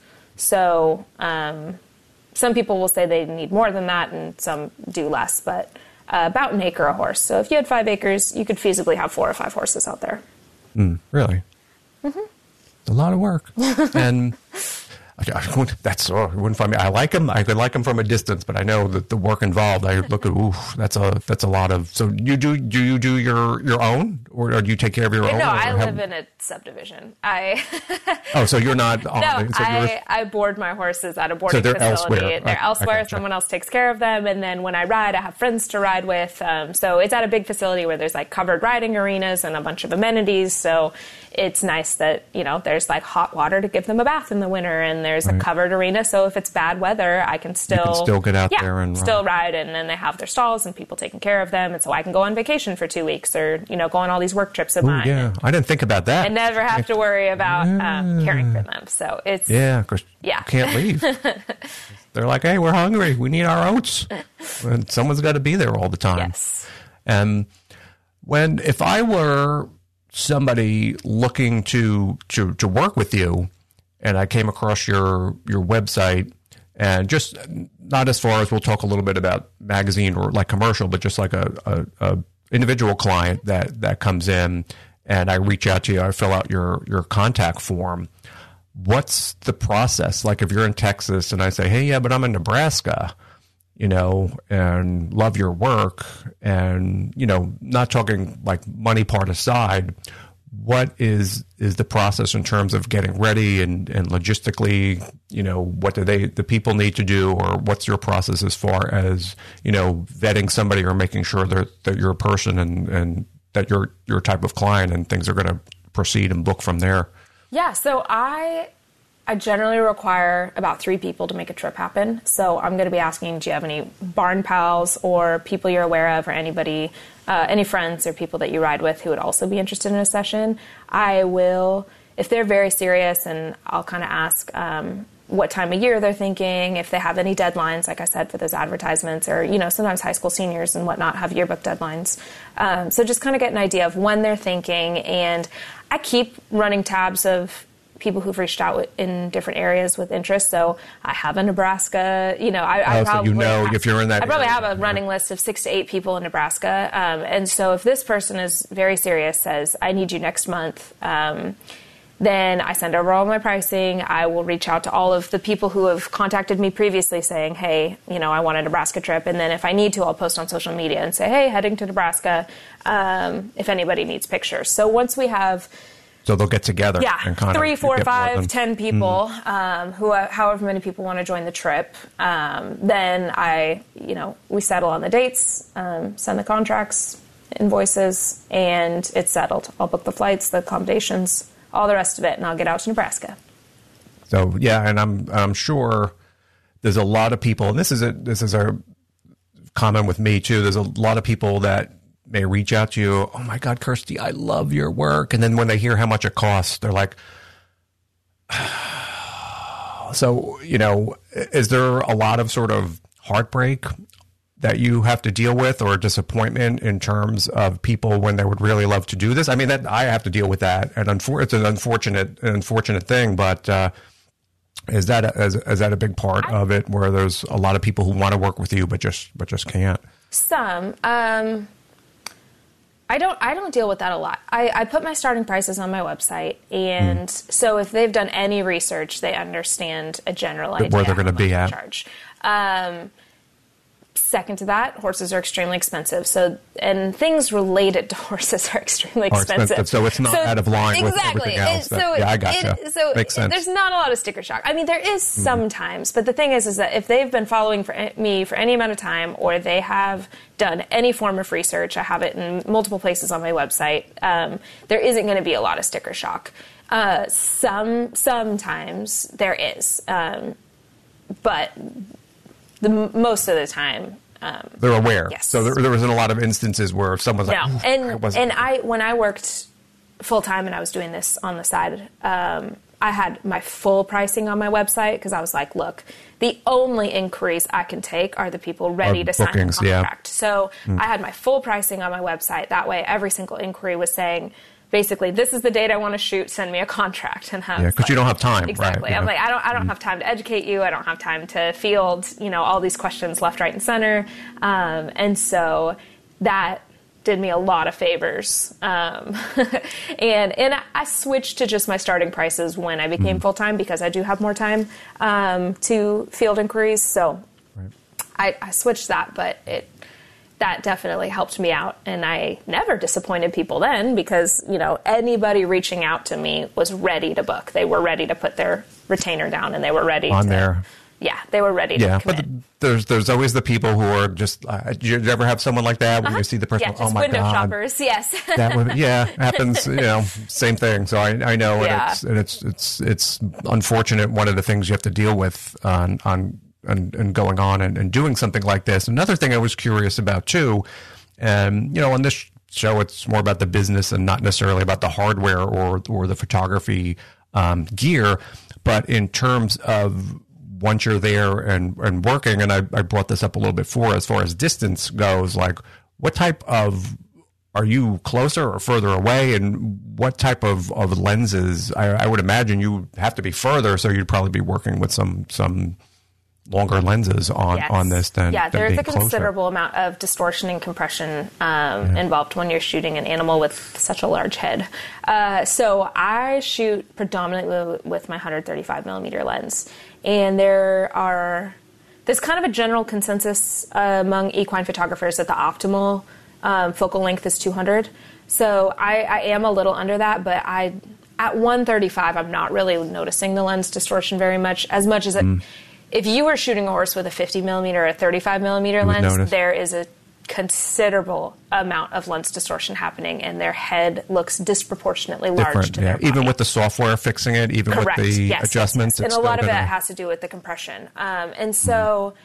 Speaker 1: So um, some people will say they need more than that, and some do less, but uh, about an acre a horse. So if you had five acres, you could feasibly have four or five horses out there.
Speaker 4: Mm, really? Mm-hmm. It's a lot of work. And I, I wouldn't, that's, oh, it wouldn't find me. I like them. I could like them from a distance, but I know that the work involved, I look at, ooh, that's a, that's a lot of, so you do, do you do your, your own, or, or do you take care of your own?
Speaker 1: No, I
Speaker 4: or
Speaker 1: live
Speaker 4: have,
Speaker 1: in a subdivision. I
Speaker 4: oh, so you're not on,
Speaker 1: No,
Speaker 4: so you're,
Speaker 1: I, I board my horses at a boarding
Speaker 4: they're
Speaker 1: facility.
Speaker 4: elsewhere.
Speaker 1: They're
Speaker 4: I- I
Speaker 1: elsewhere.
Speaker 4: gotcha.
Speaker 1: Someone else takes care of them. And then when I ride, I have friends to ride with. Um, so it's at a big facility where there's like covered riding arenas and a bunch of amenities. So it's nice that, you know, there's like hot water to give them a bath in the winter, and there's
Speaker 4: Right.
Speaker 1: a covered arena. So if it's bad weather, I can still
Speaker 4: still get out
Speaker 1: yeah,
Speaker 4: there and
Speaker 1: still ride. And then they have their stalls and people taking care of them. And so I can go on vacation for two weeks or, you know, go on all these work trips of
Speaker 4: ooh,
Speaker 1: mine.
Speaker 4: yeah,
Speaker 1: And,
Speaker 4: I didn't think about that.
Speaker 1: and never have to worry about um, caring for them. So it's
Speaker 4: Yeah, because
Speaker 1: Yeah.
Speaker 4: you can't leave. They're like, hey, we're hungry. We need our oats. And someone's got to be there all the time.
Speaker 1: Yes.
Speaker 4: And when, if I were somebody looking to, to, to work with you, and I came across your, your website, and just not as far as we'll talk a little bit about magazine or like commercial, but just like a, a, a individual client that, that comes in, and I reach out to you, I fill out your, your contact form. What's the process? Like if you're in Texas and I say, hey, yeah, but I'm in Nebraska, you know, and love your work, and, you know, not talking like money part aside, what is is the process in terms of getting ready and, and logistically, you know, what do they, the people need to do, or what's your process as far as, you know, vetting somebody or making sure that, that you're a person and, and that you're your type of client and things are going to proceed and book from there?
Speaker 1: Yeah, so I I generally require about three people to make a trip happen. So I'm going to be asking, do you have any barn pals or people you're aware of, or anybody, uh, any friends or people that you ride with who would also be interested in a session? I will, if they're very serious, and I'll kind of ask um, what time of year they're thinking, if they have any deadlines, like I said, for those advertisements, or, you know, sometimes high school seniors and whatnot have yearbook deadlines. Um, so just kind of get an idea of when they're thinking. And I keep running tabs of people who've reached out in different areas with interest. So I have a Nebraska, you know, I, I
Speaker 4: Oh, so
Speaker 1: probably
Speaker 4: you know
Speaker 1: have,
Speaker 4: if you're in that
Speaker 1: I probably
Speaker 4: area.
Speaker 1: have a running list of six to eight people in Nebraska. Um, and so if this person is very serious, says, I need you next month, um, then I send over all my pricing. I will reach out to all of the people who have contacted me previously saying, hey, you know, I want a Nebraska trip. And then if I need to, I'll post on social media and say, hey, heading to Nebraska, um, if anybody needs pictures. So once we have
Speaker 4: So they'll get together.
Speaker 1: yeah,
Speaker 4: and kind
Speaker 1: three,
Speaker 4: of
Speaker 1: four,
Speaker 4: get more
Speaker 1: five,
Speaker 4: than-
Speaker 1: ten people, um, who, however many people want to join the trip. Um, then I, you know, we settle on the dates, um, send the contracts, invoices, and it's settled. I'll book the flights, the accommodations, all the rest of it, and I'll get out to Nebraska.
Speaker 4: So yeah, and I'm I'm sure there's a lot of people, and this is a this is a common with me too. There's a lot of people that may reach out to you. Oh my God, Kirsty, I love your work, and then when they hear how much it costs, they're like, so you know, is there a lot of sort of heartbreak that you have to deal with, or disappointment in terms of people when they would really love to do this? I mean, that I have to deal with that, and unfor- it's an unfortunate, an unfortunate thing. But uh, is that a, is, is that a big part of it, where there's a lot of people who want to work with you but just but just can't?
Speaker 1: Some. Um, I don't. I don't deal with that a lot. I, I put my starting prices on my website, and mm. so if they've done any research, they understand a general idea
Speaker 4: where they're going to be at.
Speaker 1: Charge. Um, Second to that, horses are extremely expensive. So, and things related to horses are extremely
Speaker 4: Are
Speaker 1: expensive.
Speaker 4: expensive. So it's not
Speaker 1: so,
Speaker 4: out of line with
Speaker 1: exactly.
Speaker 4: everything else.
Speaker 1: It,
Speaker 4: That,
Speaker 1: so
Speaker 4: yeah, I gotcha.
Speaker 1: It, so
Speaker 4: Makes sense.
Speaker 1: There's not a lot of sticker shock. I mean, there is sometimes, mm. but the thing is, is that if they've been following for me for any amount of time, or they have done any form of research, I have it in multiple places on my website, um, there isn't going to be a lot of sticker shock. Uh, some sometimes there is, um, but the most of the time. Um,
Speaker 4: They're aware.
Speaker 1: Yes.
Speaker 4: So there, there wasn't a lot of instances where someone's
Speaker 1: no.
Speaker 4: like,
Speaker 1: and
Speaker 4: I
Speaker 1: and I when I worked full time and I was doing this on the side, um, I had my full pricing on my website because I was like, look, the only inquiries I can take are the people ready
Speaker 4: Of
Speaker 1: to sign
Speaker 4: bookings,
Speaker 1: the
Speaker 4: yeah.
Speaker 1: contract. So mm. I had my full pricing on my website. That way, every single inquiry was saying, basically, this is the date I want to shoot. Send me a contract. And
Speaker 4: yeah, because like, you don't have time.
Speaker 1: Exactly.
Speaker 4: Right,
Speaker 1: I'm
Speaker 4: know?
Speaker 1: like, I don't, I don't mm. have time to educate you. I don't have time to field, you know, all these questions left, right, and center. Um, and so that did me a lot of favors. Um, and and I switched to just my starting prices when I became mm. full time because I do have more time um, to field inquiries. So right. I, I switched that, but it. That definitely helped me out, and I never disappointed people then because, you know, anybody reaching out to me was ready to book. They were ready to put their retainer down, and they were ready
Speaker 4: on
Speaker 1: to,
Speaker 4: there.
Speaker 1: Yeah, they were ready
Speaker 4: yeah,
Speaker 1: to commit.
Speaker 4: But the, there's there's always the people who are just. Uh, do you ever have someone like that when
Speaker 1: uh-huh.
Speaker 4: you see the person?
Speaker 1: Yeah, just
Speaker 4: oh my
Speaker 1: window
Speaker 4: god,
Speaker 1: shoppers. Yes,
Speaker 4: that would, yeah happens. You know, same thing. So I I know, and,
Speaker 1: yeah.
Speaker 4: it's, and it's it's it's unfortunate. One of the things you have to deal with on on and, and going on and, and doing something like this. Another thing I was curious about too. And, you know, on this show, it's more about the business and not necessarily about the hardware or or the photography um, gear. But in terms of once you're there and, and working, and I, I brought this up a little bit before, as far as distance goes, like what type of, are you closer or further away? And what type of, of lenses? I, I would imagine you have to be further, so you'd probably be working with some some longer lenses on,
Speaker 1: yes.
Speaker 4: on this than
Speaker 1: yeah
Speaker 4: than
Speaker 1: there's
Speaker 4: being
Speaker 1: a considerable
Speaker 4: closer.
Speaker 1: amount of distortion and compression um,
Speaker 4: yeah.
Speaker 1: involved when you're shooting an animal with such a large head. Uh, so I shoot predominantly with my one thirty-five millimeter lens, and there are there's kind of a general consensus uh, among equine photographers that the optimal um, focal length is two hundred. So I, I am a little under that, but I at one thirty-five I'm not really noticing the lens distortion very much, as much as it. Mm. If you were shooting a horse with a fifty millimeter or a thirty-five millimeter lens,
Speaker 4: notice.
Speaker 1: There is a considerable amount of lens distortion happening, and their head looks disproportionately large
Speaker 4: Different,
Speaker 1: to
Speaker 4: yeah.
Speaker 1: their body.
Speaker 4: Even with the software fixing it, even
Speaker 1: Correct.
Speaker 4: with the
Speaker 1: yes,
Speaker 4: adjustments.
Speaker 1: Yes, yes.
Speaker 4: It's
Speaker 1: And a lot of
Speaker 4: gonna...
Speaker 1: it has to do with the compression. Um, and so,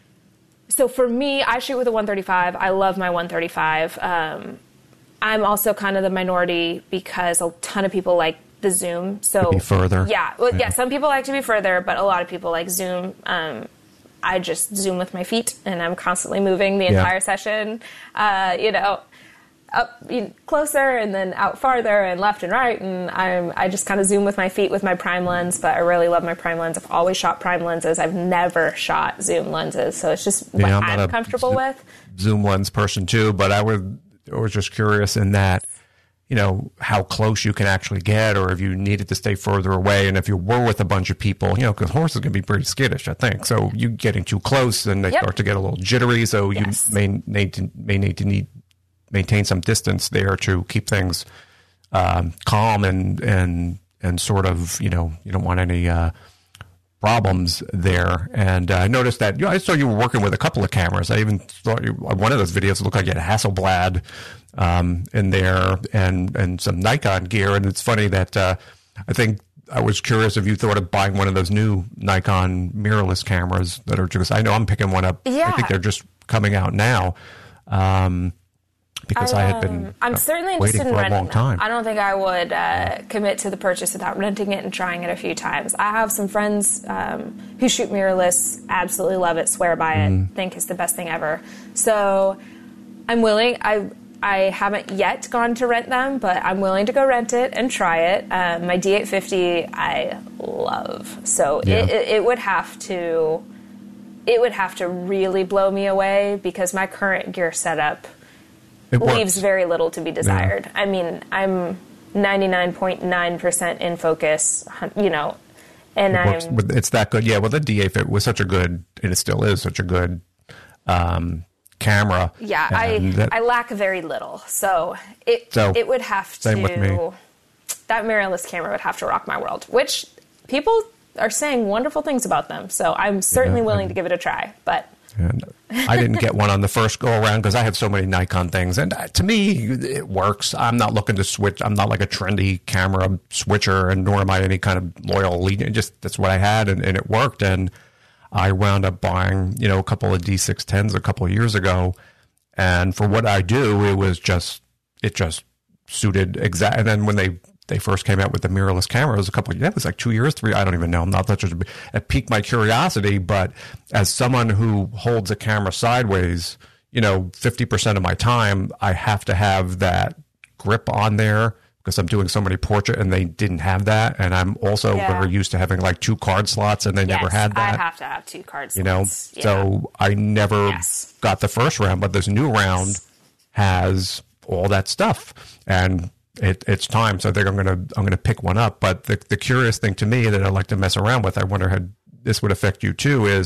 Speaker 1: mm. so for me, I shoot with a one thirty-five. I love my one thirty-five. Um, I'm also kind of the minority because a ton of people like the zoom. So
Speaker 4: to be further.
Speaker 1: Yeah. Well,
Speaker 4: yeah.
Speaker 1: yeah. Some people like to be further, but a lot of people like zoom. Um, I just zoom with my feet, and I'm constantly moving the entire yeah. session. Uh, you know, up you know, closer, and then out farther, and left and right. And I'm I just kind of zoom with my feet with my prime lens. But I really love my prime lens. I've always shot prime lenses. I've never shot zoom lenses. So it's just
Speaker 4: yeah,
Speaker 1: what
Speaker 4: I'm,
Speaker 1: I'm comfortable
Speaker 4: z-
Speaker 1: with.
Speaker 4: Zoom lens person too, but I would I was just curious in that. You know, how close you can actually get, or if you needed to stay further away. And if you were with a bunch of people, you know, because horses can be pretty skittish, I think. So you getting too close, and they
Speaker 1: yep. start
Speaker 4: to get a little jittery. So
Speaker 1: yes.
Speaker 4: you may need to, may need to need maintain some distance there to keep things um, calm and, and, and sort of, you know, you don't want any uh, problems there. And uh, I noticed that, you know, I saw you were working with a couple of cameras. I even thought you, one of those videos looked like you had a Hasselblad um, in there and, and some Nikon gear. And it's funny that uh, I think I was curious if you thought of buying one of those new Nikon mirrorless cameras that are just, I know I'm picking one up.
Speaker 1: Yeah.
Speaker 4: I think they're just coming out now. Um, because I, I had been
Speaker 1: um, I'm
Speaker 4: uh,
Speaker 1: certainly
Speaker 4: waiting
Speaker 1: interested in
Speaker 4: for a
Speaker 1: renting
Speaker 4: long time.
Speaker 1: them. I don't think I would uh, commit to the purchase without renting it and trying it a few times. I have some friends um, who shoot mirrorless, absolutely love it, swear by it, mm. think it's the best thing ever. So I'm willing. I I haven't yet gone to rent them, but I'm willing to go rent it and try it. Um, my D eight fifty I love, so
Speaker 4: yeah.
Speaker 1: it, it, it would have to it would have to really blow me away because my current gear setup leaves very little to be desired. Yeah. I mean, I'm ninety-nine point nine percent in focus, you know, and
Speaker 4: it works,
Speaker 1: I'm...
Speaker 4: It's that good. Yeah, well, the D eight was such a good, and it still is such a good um, camera.
Speaker 1: Yeah, I that, I lack very little. So it
Speaker 4: so,
Speaker 1: it would have to...
Speaker 4: Same with me.
Speaker 1: That mirrorless camera would have to rock my world, which people are saying wonderful things about them. So I'm certainly yeah, willing I, to give it a try, but...
Speaker 4: And I didn't get one on the first go around because I have so many Nikon things, and to me it works. I'm not looking to switch. I'm not like a trendy camera switcher, and nor am I any kind of loyal lead. Just that's what I had, and, and it worked. And I wound up buying, you know, a couple of D six tens a couple of years ago. And for what I do, it was just, it just suited exact. And then when they, they first came out with the mirrorless cameras a couple of, yeah, it was like two years, three, I don't even know. I'm not that just, it piqued my curiosity, but as someone who holds a camera sideways, you know, fifty percent of my time, I have to have that grip on there because I'm doing so many portrait and they didn't have that. And I'm also
Speaker 1: Yeah.
Speaker 4: very used to having like two card slots and they
Speaker 1: Yes,
Speaker 4: never had that.
Speaker 1: I have to have two card slots.
Speaker 4: You know,
Speaker 1: Yeah.
Speaker 4: so I never
Speaker 1: Yes.
Speaker 4: got the first round, but this new round
Speaker 1: Yes.
Speaker 4: has all that stuff, and it, it's time. So I think I'm gonna I'm gonna pick one up. But the the curious thing to me that I like to mess around with, I wonder how this would affect you too, is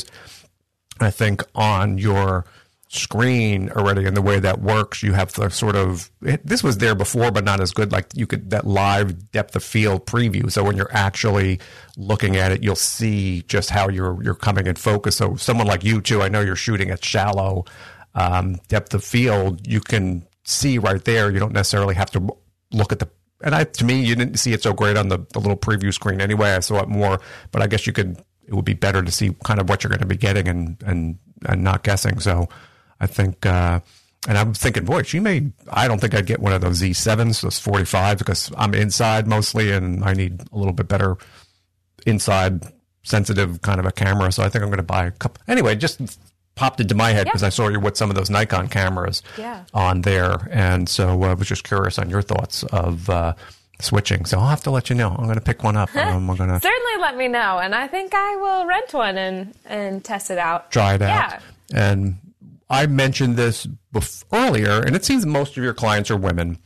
Speaker 4: I think on your screen already and the way that works, you have the sort of it, this was there before but not as good, like you could that live depth of field preview, so when you're actually looking at it you'll see just how you're you're coming in focus. So someone like you too, I know you're shooting at shallow um, depth of field, you can see right there, you don't necessarily have to look at the and I to me you didn't see it so great on the, the little preview screen anyway. I saw it more, but I guess you could it would be better to see kind of what you're going to be getting and and and not guessing. So I think, uh, and I'm thinking, boy, she may, I don't think I'd get one of those Z sevens, those forty-fives, because I'm inside mostly and I need a little bit better inside sensitive kind of a camera. So I think I'm going to buy a couple. Anyway, it just popped into my head because
Speaker 1: Yeah.
Speaker 4: I saw you with some of those Nikon cameras
Speaker 1: Yeah.
Speaker 4: on there. And so uh, I was just curious on your thoughts of uh, switching. So I'll have to let you know. I'm going to pick one up. Um, I'm going to
Speaker 1: Certainly let me know, and I think I will rent one and, and test it out.
Speaker 4: try it out.
Speaker 1: Yeah.
Speaker 4: And I mentioned this bef- earlier, and it seems most of your clients are women.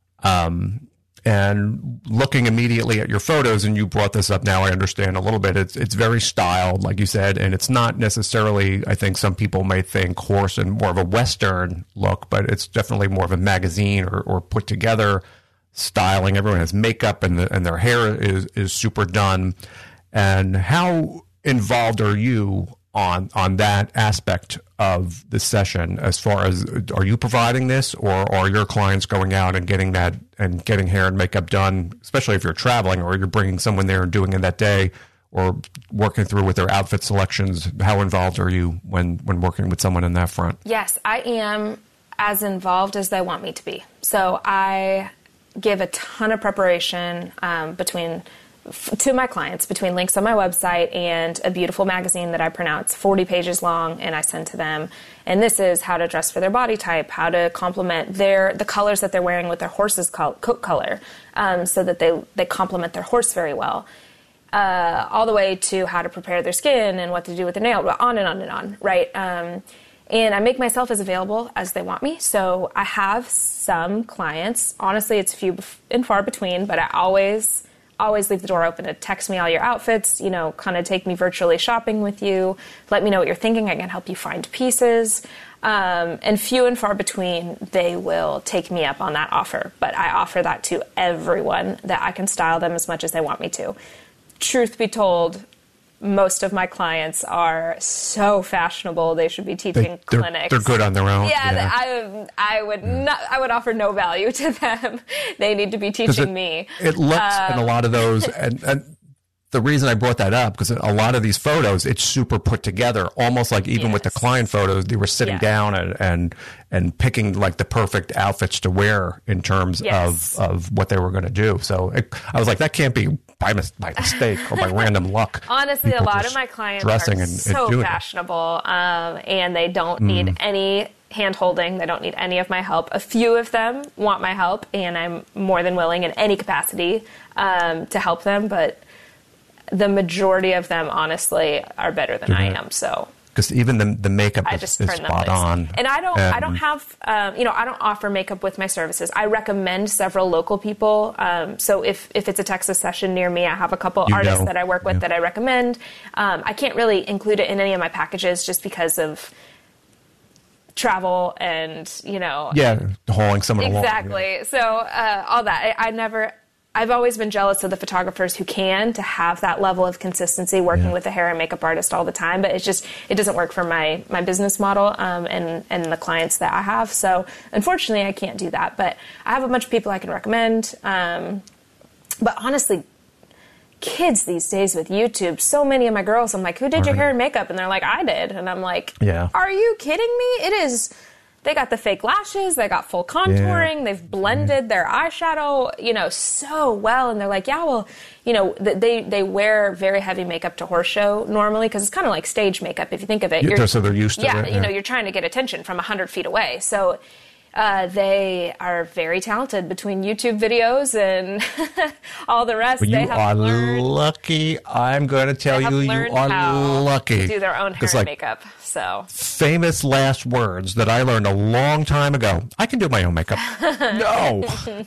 Speaker 4: Um, and looking immediately at your photos, and you brought this up now, I understand a little bit. It's it's very styled, like you said, and it's not necessarily, I think some people may think, horse and more of a Western look, but it's definitely more of a magazine or, or put together styling. Everyone has makeup, and the, and their hair is is super done. And how involved are you on on that aspect of the session, as far as are you providing this, or are your clients going out and getting that and getting hair and makeup done, especially if you're traveling or you're bringing someone there and doing it that day, or working through with their outfit selections? How involved are you when when working with someone in that front?
Speaker 1: Yes, I am as involved as they want me to be. So I give a ton of preparation um, between f- to my clients, between links on my website and a beautiful magazine that I pronounce forty pages long and I send to them. And this is how to dress for their body type, how to complement their the colors that they're wearing with their horse's col- coat color, um, so that they they complement their horse very well. Uh, all the way to how to prepare their skin and what to do with the nail, on and on and on, right? Um, and I make myself as available as they want me. So I have some clients, honestly, it's few and far between, but I always, always leave the door open to text me all your outfits, you know, kind of take me virtually shopping with you, let me know what you're thinking. I can help you find pieces. Um, and few and far between, they will take me up on that offer. But I offer that to everyone, that I can style them as much as they want me to. Truth be told, most of my clients are so fashionable they should be teaching
Speaker 4: They, they're,
Speaker 1: clinics.
Speaker 4: they're good on their own.
Speaker 1: Yeah,
Speaker 4: yeah.
Speaker 1: I I would not. I would offer no value to them. They need to be
Speaker 4: 'Cause
Speaker 1: teaching
Speaker 4: it,
Speaker 1: me.
Speaker 4: It looks
Speaker 1: Uh,
Speaker 4: in a lot of those, and, and the reason I brought that up, because a lot of these photos, it's super put together, almost like even with the
Speaker 1: Yes.
Speaker 4: client photos, they were sitting
Speaker 1: Yeah.
Speaker 4: down and, and and picking like the perfect outfits to wear in terms
Speaker 1: Yes.
Speaker 4: of, of what they were going to do. So it, I was like, that can't be by, mis- by mistake or by random luck.
Speaker 1: Honestly, a
Speaker 4: People
Speaker 1: lot
Speaker 4: just
Speaker 1: of my clients
Speaker 4: dressing
Speaker 1: are
Speaker 4: and, and
Speaker 1: so
Speaker 4: doing it.
Speaker 1: fashionable, um, and they don't need any hand-holding. They don't need any of my help. A few of them want my help, and I'm more than willing in any capacity um, to help them, but the majority of them, honestly, are better than I am, so...
Speaker 4: Because even the the makeup
Speaker 1: I
Speaker 4: is,
Speaker 1: just
Speaker 4: is
Speaker 1: turn them
Speaker 4: spot
Speaker 1: loose.
Speaker 4: on.
Speaker 1: And I don't, I
Speaker 4: And-
Speaker 1: don't have, um, you know, I don't offer makeup with my services. I recommend several local people. Um, so if, if it's a Texas session near me, I have a couple
Speaker 4: You
Speaker 1: artists
Speaker 4: know.
Speaker 1: that I work with
Speaker 4: Yeah.
Speaker 1: that I recommend. Um, I can't really include it in any of my packages just because of travel and, you know.
Speaker 4: Yeah, hauling someone along.
Speaker 1: Exactly. So uh, all that. I, I never. I've always been jealous of the photographers who can to have that level of consistency working
Speaker 4: Yeah.
Speaker 1: with a hair and makeup artist all the time, but it's just it doesn't work for my my business model um, and and the clients that I have. So unfortunately, I can't do that. But I have a bunch of people I can recommend. Um, but honestly, kids these days with YouTube. So many of my girls, I'm like, who did your hair and makeup? And they're like, I did. And I'm like,
Speaker 4: Yeah.
Speaker 1: are you kidding me? It is, they got the fake lashes, they got full contouring,
Speaker 4: Yeah.
Speaker 1: they've blended their eyeshadow, you know, so well. And they're like, yeah, well, you know, th- they, they wear very heavy makeup to horse show normally because it's kind of like stage makeup if you think of it.
Speaker 4: Yeah,
Speaker 1: You're,
Speaker 4: so they're used to
Speaker 1: yeah,
Speaker 4: it,
Speaker 1: you
Speaker 4: yeah.
Speaker 1: know, you're trying to get attention from one hundred feet away. So uh, they are very talented between YouTube videos and all the rest.
Speaker 4: But
Speaker 1: they
Speaker 4: you
Speaker 1: have
Speaker 4: are
Speaker 1: learned,
Speaker 4: lucky. I'm going to tell
Speaker 1: they have
Speaker 4: you, you
Speaker 1: learned
Speaker 4: are
Speaker 1: how
Speaker 4: lucky.
Speaker 1: to do their own hair
Speaker 4: 'Cause,
Speaker 1: and
Speaker 4: like,
Speaker 1: makeup. So
Speaker 4: famous last words that I learned a long time ago. I can do my own makeup. No,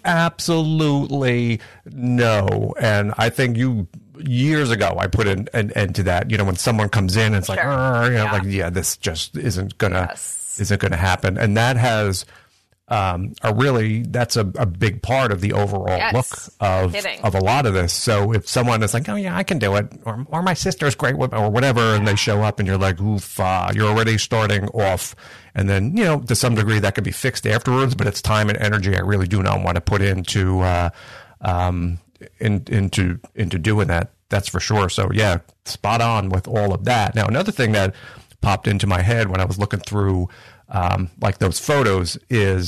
Speaker 4: absolutely no. And I think you years ago I put an, an end to that. You know, when someone comes in and it's like,
Speaker 1: Sure.
Speaker 4: "Arr," you know,
Speaker 1: Yeah.
Speaker 4: like yeah, this just isn't gonna
Speaker 1: Yes.
Speaker 4: isn't gonna happen. And that has um, a really that's a, a big part of the overall
Speaker 1: Yes.
Speaker 4: look of
Speaker 1: Kidding.
Speaker 4: of a lot of this. So if someone is like, oh yeah, I can do it, or, or my sister's great with, or whatever, and they show up and you're like, oof, uh, you're already starting off. And then, you know, to some degree that could be fixed afterwards, but it's time and energy I really do not want to put into uh, um, in, into into doing that. That's for sure. So yeah, spot on with all of that. Now another thing that popped into my head when I was looking through um, like those photos is,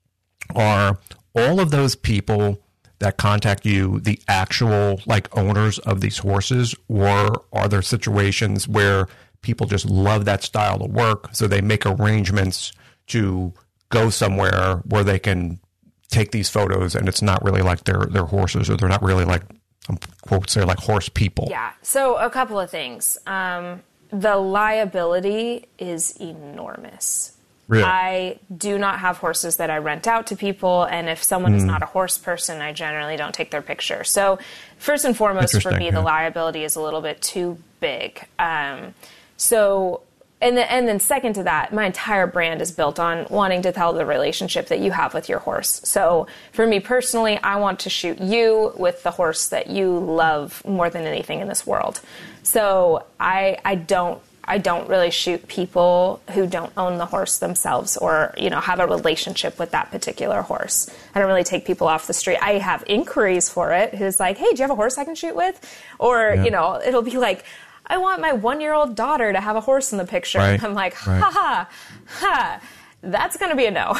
Speaker 4: are all of those people that contact you the actual like owners of these horses, or are there situations where people just love that style of work, so they make arrangements to go somewhere where they can take these photos and it's not really like their their horses, or they're not really like, um, quotes, they're like horse people?
Speaker 1: yeah. So a couple of things. Um, the liability is enormous.
Speaker 4: Really?
Speaker 1: I do not have horses that I rent out to people, and if someone
Speaker 4: Hmm.
Speaker 1: is not a horse person, I generally don't take their picture. So first and foremost, for
Speaker 4: Interesting,
Speaker 1: me,
Speaker 4: yeah.
Speaker 1: the liability is a little bit too big. Um, so, and, the, and then second to that, my entire brand is built on wanting to tell the relationship that you have with your horse. So for me personally, I want to shoot you with the horse that you love more than anything in this world. So I, I don't I don't really shoot people who don't own the horse themselves, or, you know, have a relationship with that particular horse. I don't really take people off the street. I have inquiries for it who's like, hey, do you have a horse I can shoot with? Or,
Speaker 4: Yeah.
Speaker 1: you know, it'll be like, I want my one-year-old daughter to have a horse in the picture.
Speaker 4: Right.
Speaker 1: I'm like, ha
Speaker 4: Right.
Speaker 1: ha, ha. That's going to be a no.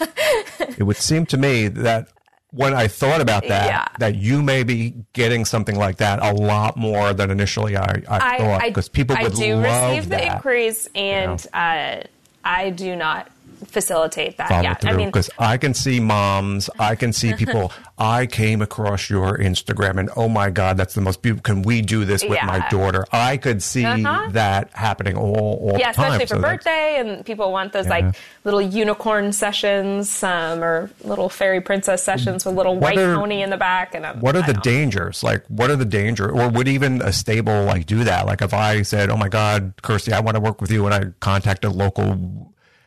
Speaker 4: It would seem to me that when I thought about that,
Speaker 1: Yeah.
Speaker 4: that you may be getting something like that a lot more than initially I, I, thought, because people would
Speaker 1: I do
Speaker 4: love
Speaker 1: receive the
Speaker 4: that.
Speaker 1: inquiries, and uh, I do not facilitate that.
Speaker 4: Follow
Speaker 1: yeah,
Speaker 4: through,
Speaker 1: I mean,
Speaker 4: because I can see moms, I can see people. I came across your Instagram, and oh my God, that's the most beautiful. Can we do this with my
Speaker 1: Yeah.
Speaker 4: daughter? I could see
Speaker 1: Uh-huh.
Speaker 4: that happening all, all
Speaker 1: yeah,
Speaker 4: the time.
Speaker 1: especially for
Speaker 4: So that's-
Speaker 1: birthday, and people want those
Speaker 4: Yeah.
Speaker 1: like little unicorn sessions, um, or little fairy princess sessions with little
Speaker 4: What
Speaker 1: white
Speaker 4: are-
Speaker 1: pony in the back. And I'm,
Speaker 4: What are
Speaker 1: I
Speaker 4: the
Speaker 1: don't-
Speaker 4: dangers? Like, what are the dangers? Or would even a stable like do that? Like, if I said, "Oh my God, Kirsty, I want to work with you," and I contacted a local,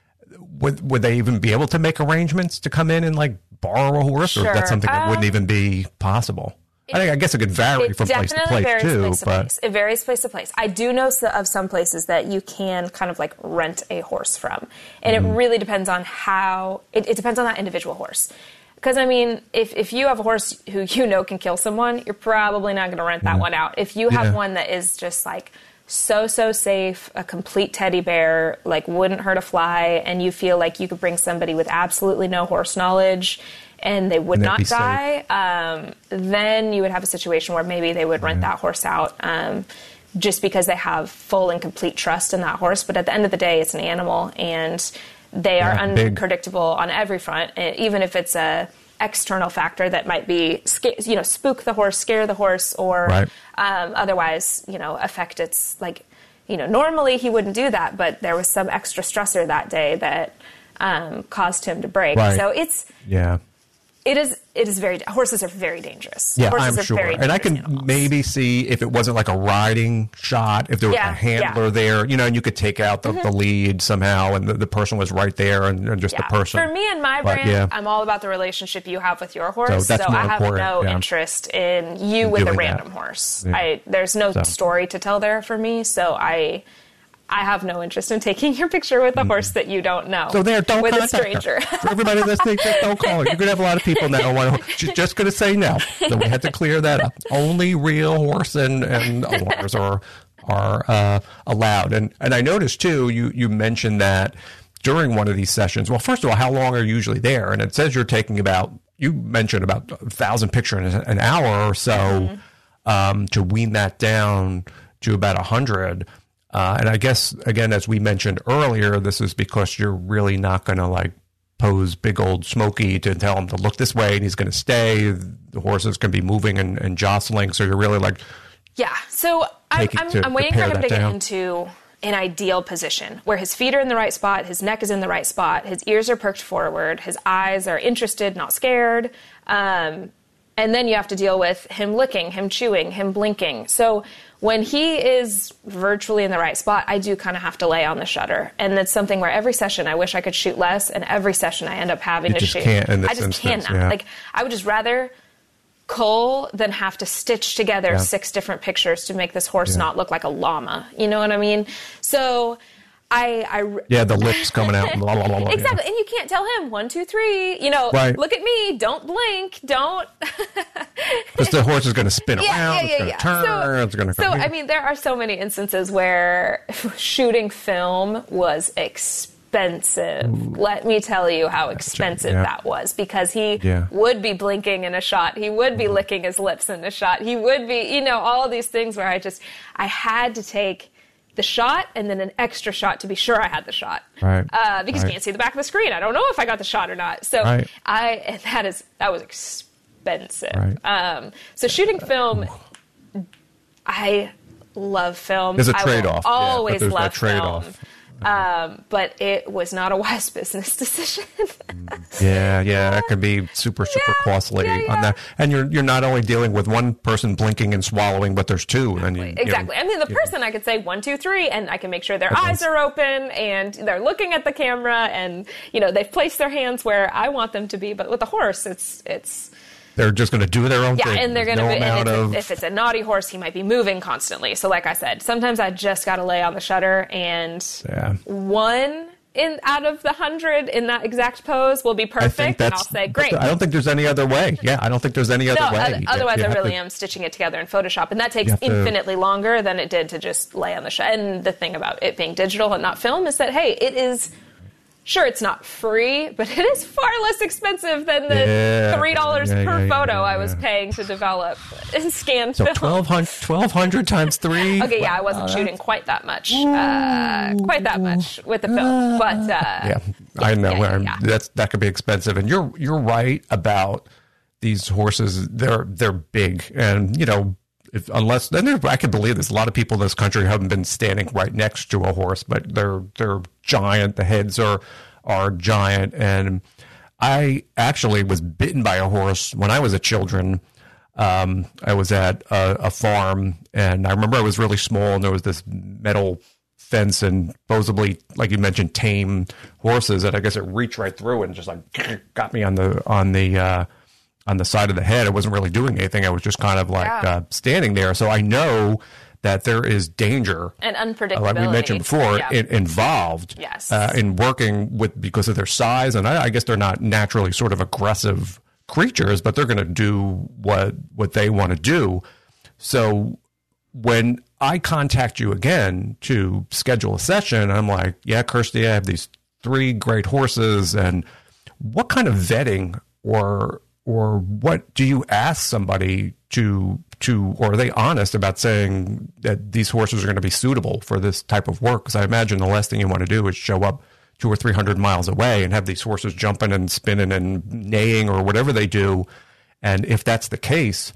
Speaker 4: would would they even be able to make arrangements to come in and like borrow a horse, or is
Speaker 1: Sure.
Speaker 4: that something that
Speaker 1: Um,
Speaker 4: wouldn't even be possible? I think I guess it could vary
Speaker 1: It
Speaker 4: from place to
Speaker 1: definitely
Speaker 4: place
Speaker 1: varies
Speaker 4: too,
Speaker 1: place to
Speaker 4: but
Speaker 1: place. It varies place to place. I do know so- of some places that you can kind of like rent a horse from, and
Speaker 4: Mm-hmm.
Speaker 1: it really depends on how. It, it depends on that individual horse. Because I mean, if if you have a horse who you know can kill someone, you're probably not going to rent that one out. If you have
Speaker 4: Yeah.
Speaker 1: one that is just like so so safe, a complete teddy bear, like wouldn't hurt a fly, and you feel like you could bring somebody with absolutely no horse knowledge and they would
Speaker 4: And they'd
Speaker 1: not
Speaker 4: be safe.
Speaker 1: die, um, then you would have a situation where maybe they would rent that horse out, um, just because they have full and complete trust in that horse. But at the end of the day, it's an animal, and they are
Speaker 4: Yeah, big.
Speaker 1: unpredictable on every front. And even if it's a external factor that might be, sca- you know, spook the horse, scare the horse, or
Speaker 4: Right.
Speaker 1: um, otherwise, you know, affect its, like, you know, normally he wouldn't do that, but there was some extra stressor that day that um, caused him to break.
Speaker 4: Right.
Speaker 1: So it's,
Speaker 4: yeah.
Speaker 1: it is, it is very, horses are very dangerous.
Speaker 4: Yeah,
Speaker 1: horses
Speaker 4: I'm
Speaker 1: are
Speaker 4: sure.
Speaker 1: very
Speaker 4: And I can
Speaker 1: dangerous animals.
Speaker 4: maybe see if it wasn't like a riding shot, if there was
Speaker 1: Yeah,
Speaker 4: a handler
Speaker 1: yeah.
Speaker 4: there, you know, and you could take out the, the lead somehow, and the, the person was right there, and, and just
Speaker 1: Yeah.
Speaker 4: the person.
Speaker 1: For me and my
Speaker 4: But,
Speaker 1: brand,
Speaker 4: yeah.
Speaker 1: I'm all about the relationship you have with your horse.
Speaker 4: So
Speaker 1: So,
Speaker 4: that's more
Speaker 1: I have
Speaker 4: important,
Speaker 1: no
Speaker 4: yeah.
Speaker 1: interest in you
Speaker 4: In
Speaker 1: with a
Speaker 4: doing
Speaker 1: random
Speaker 4: that.
Speaker 1: horse.
Speaker 4: Yeah.
Speaker 1: I there's no
Speaker 4: So.
Speaker 1: story to tell there for me. So I I have no interest in taking your picture with a horse that you don't know.
Speaker 4: So there, don't
Speaker 1: with
Speaker 4: contact
Speaker 1: a stranger.
Speaker 4: her. For everybody listening, just don't call her. You're going to have a lot of people now. Want to, she's just going to say no. So we had to clear that up. Only real horse and, and owners are are uh, allowed. And and I noticed, too, you, you mentioned that during one of these sessions, well, first of all, how long are you usually there? And it says you're taking about, you mentioned about a thousand pictures in an hour or so mm-hmm. um, to wean that down to about a hundred. Uh, and I guess, again, as we mentioned earlier, this is because you're really not going to like pose big old Smokey to tell him to look this way and he's going to stay. The horse is going to be moving and, and jostling. So you're really like,
Speaker 1: yeah. So I'm, I'm,
Speaker 4: to,
Speaker 1: I'm waiting for him to get
Speaker 4: down.
Speaker 1: into an ideal position where his feet are in the right spot, his neck is in the right spot, his ears are perked forward, his eyes are interested, not scared. Um, and then you have to deal with him licking, him chewing, him blinking. So when he is virtually in the right spot, I do kind of have to lay on the shutter. And it's something where every session I wish I could shoot less, and every session I end up having
Speaker 4: you
Speaker 1: to
Speaker 4: just
Speaker 1: shoot.
Speaker 4: Can't in this
Speaker 1: I just
Speaker 4: instance,
Speaker 1: cannot.
Speaker 4: yeah.
Speaker 1: Like, I would just rather cull than have to stitch together
Speaker 4: yeah.
Speaker 1: six different pictures to make this horse
Speaker 4: yeah.
Speaker 1: not look like a llama. You know what I mean? So I... I
Speaker 4: yeah, the lips coming out. Blah, blah, blah, blah,
Speaker 1: exactly.
Speaker 4: yeah.
Speaker 1: And you can't tell him, one, two, three, you know,
Speaker 4: right.
Speaker 1: look at me, don't blink, don't...
Speaker 4: Because the horse is going to spin
Speaker 1: yeah,
Speaker 4: around,
Speaker 1: yeah,
Speaker 4: it's
Speaker 1: yeah,
Speaker 4: going to
Speaker 1: yeah.
Speaker 4: turn,
Speaker 1: so,
Speaker 4: it's going to
Speaker 1: So,
Speaker 4: come
Speaker 1: I mean, there are so many instances where shooting film was expensive. Let me tell you how expensive
Speaker 4: yeah.
Speaker 1: that was, because he
Speaker 4: yeah.
Speaker 1: would be blinking in a shot. He would be licking his lips in a shot. He would be, you know, all of these things where I just, I had to take the shot and then an extra shot to be sure I had the shot.
Speaker 4: Right.
Speaker 1: Uh, because
Speaker 4: right.
Speaker 1: you can't see the back of the screen. I don't know if I got the shot or not. So
Speaker 4: right.
Speaker 1: I, and that is, that was expensive.
Speaker 4: Right.
Speaker 1: Um, so shooting film, I love film.
Speaker 4: There's a
Speaker 1: I will
Speaker 4: trade-off.
Speaker 1: always
Speaker 4: yeah, but there's
Speaker 1: love
Speaker 4: that trade-off.
Speaker 1: film. Um, but it was not a wise business decision.
Speaker 4: yeah, yeah, that could be super, super
Speaker 1: Yeah,
Speaker 4: costly
Speaker 1: yeah, yeah.
Speaker 4: on that. And you're you're not only dealing with one person blinking and swallowing, but there's two. And you,
Speaker 1: Exactly.
Speaker 4: You know,
Speaker 1: I mean, the
Speaker 4: you
Speaker 1: person, I could say one, two, three, and I can make sure their
Speaker 4: Okay.
Speaker 1: eyes are open and they're looking at the camera, and you know they've placed their hands where I want them to be. But with a horse, it's it's.
Speaker 4: they're just going to do their own
Speaker 1: Yeah,
Speaker 4: thing.
Speaker 1: and they're going
Speaker 4: There's
Speaker 1: to
Speaker 4: no
Speaker 1: be, and
Speaker 4: amount
Speaker 1: if,
Speaker 4: of,
Speaker 1: it, if it's a naughty horse, he might be moving constantly. So like I said, sometimes I just got to lay on the shutter, and
Speaker 4: yeah.
Speaker 1: one in out of the hundred in that exact pose will be
Speaker 4: I
Speaker 1: perfect,
Speaker 4: think
Speaker 1: and
Speaker 4: that's,
Speaker 1: I'll say, great.
Speaker 4: I don't think there's any other way. Yeah, I don't think there's any other
Speaker 1: No,
Speaker 4: way.
Speaker 1: other-
Speaker 4: You-
Speaker 1: otherwise
Speaker 4: you
Speaker 1: I
Speaker 4: have
Speaker 1: really
Speaker 4: to-
Speaker 1: am stitching it together in Photoshop, and that takes
Speaker 4: You have to-
Speaker 1: infinitely longer than it did to just lay on the shot. And the thing about it being digital and not film is that, hey, it is... Sure, it's not free, but it is far less expensive than the
Speaker 4: Yeah,
Speaker 1: three dollars
Speaker 4: yeah,
Speaker 1: per
Speaker 4: yeah,
Speaker 1: photo
Speaker 4: yeah,
Speaker 1: I was
Speaker 4: yeah.
Speaker 1: paying to develop and scan
Speaker 4: So
Speaker 1: film.
Speaker 4: twelve hundred, twelve hundred times three?
Speaker 1: Okay, yeah, I wasn't
Speaker 4: Wow,
Speaker 1: shooting quite that much, uh, quite that much with the film, but uh,
Speaker 4: Yeah, I know.
Speaker 1: yeah, yeah,
Speaker 4: I'm-
Speaker 1: yeah.
Speaker 4: That's that could be expensive, and you're you're right about these horses. They're they're big, and you know, if, unless then there, I can believe this. A lot of people in this country haven't been standing right next to a horse, but they're they're giant. The heads are are giant, and I actually was bitten by a horse when I was a children. Um, I was at a, a farm, and I remember I was really small, and there was this metal fence and supposedly, like you mentioned, tame horses, and I guess it reached right through and just like got me on the on the uh, on the side of the head. I wasn't really doing anything. I was just kind of like
Speaker 1: Yeah.
Speaker 4: uh, standing there. So I know that there is danger,
Speaker 1: and
Speaker 4: uh,
Speaker 1: unpredictability.
Speaker 4: like we mentioned before,
Speaker 1: Yeah.
Speaker 4: in, involved
Speaker 1: Yes.
Speaker 4: uh, in working with because of their size, and I, I guess they're not naturally sort of aggressive creatures, but they're going to do what what they want to do. So when I contact you again to schedule a session, I'm like, yeah, Kirsty, I have these three great horses, and what kind of vetting or or what do you ask somebody to to, or are they honest about saying that these horses are going to be suitable for this type of work? Because I imagine the last thing you want to do is show up two or three hundred miles away and have these horses jumping and spinning and neighing or whatever they do. And if that's the case,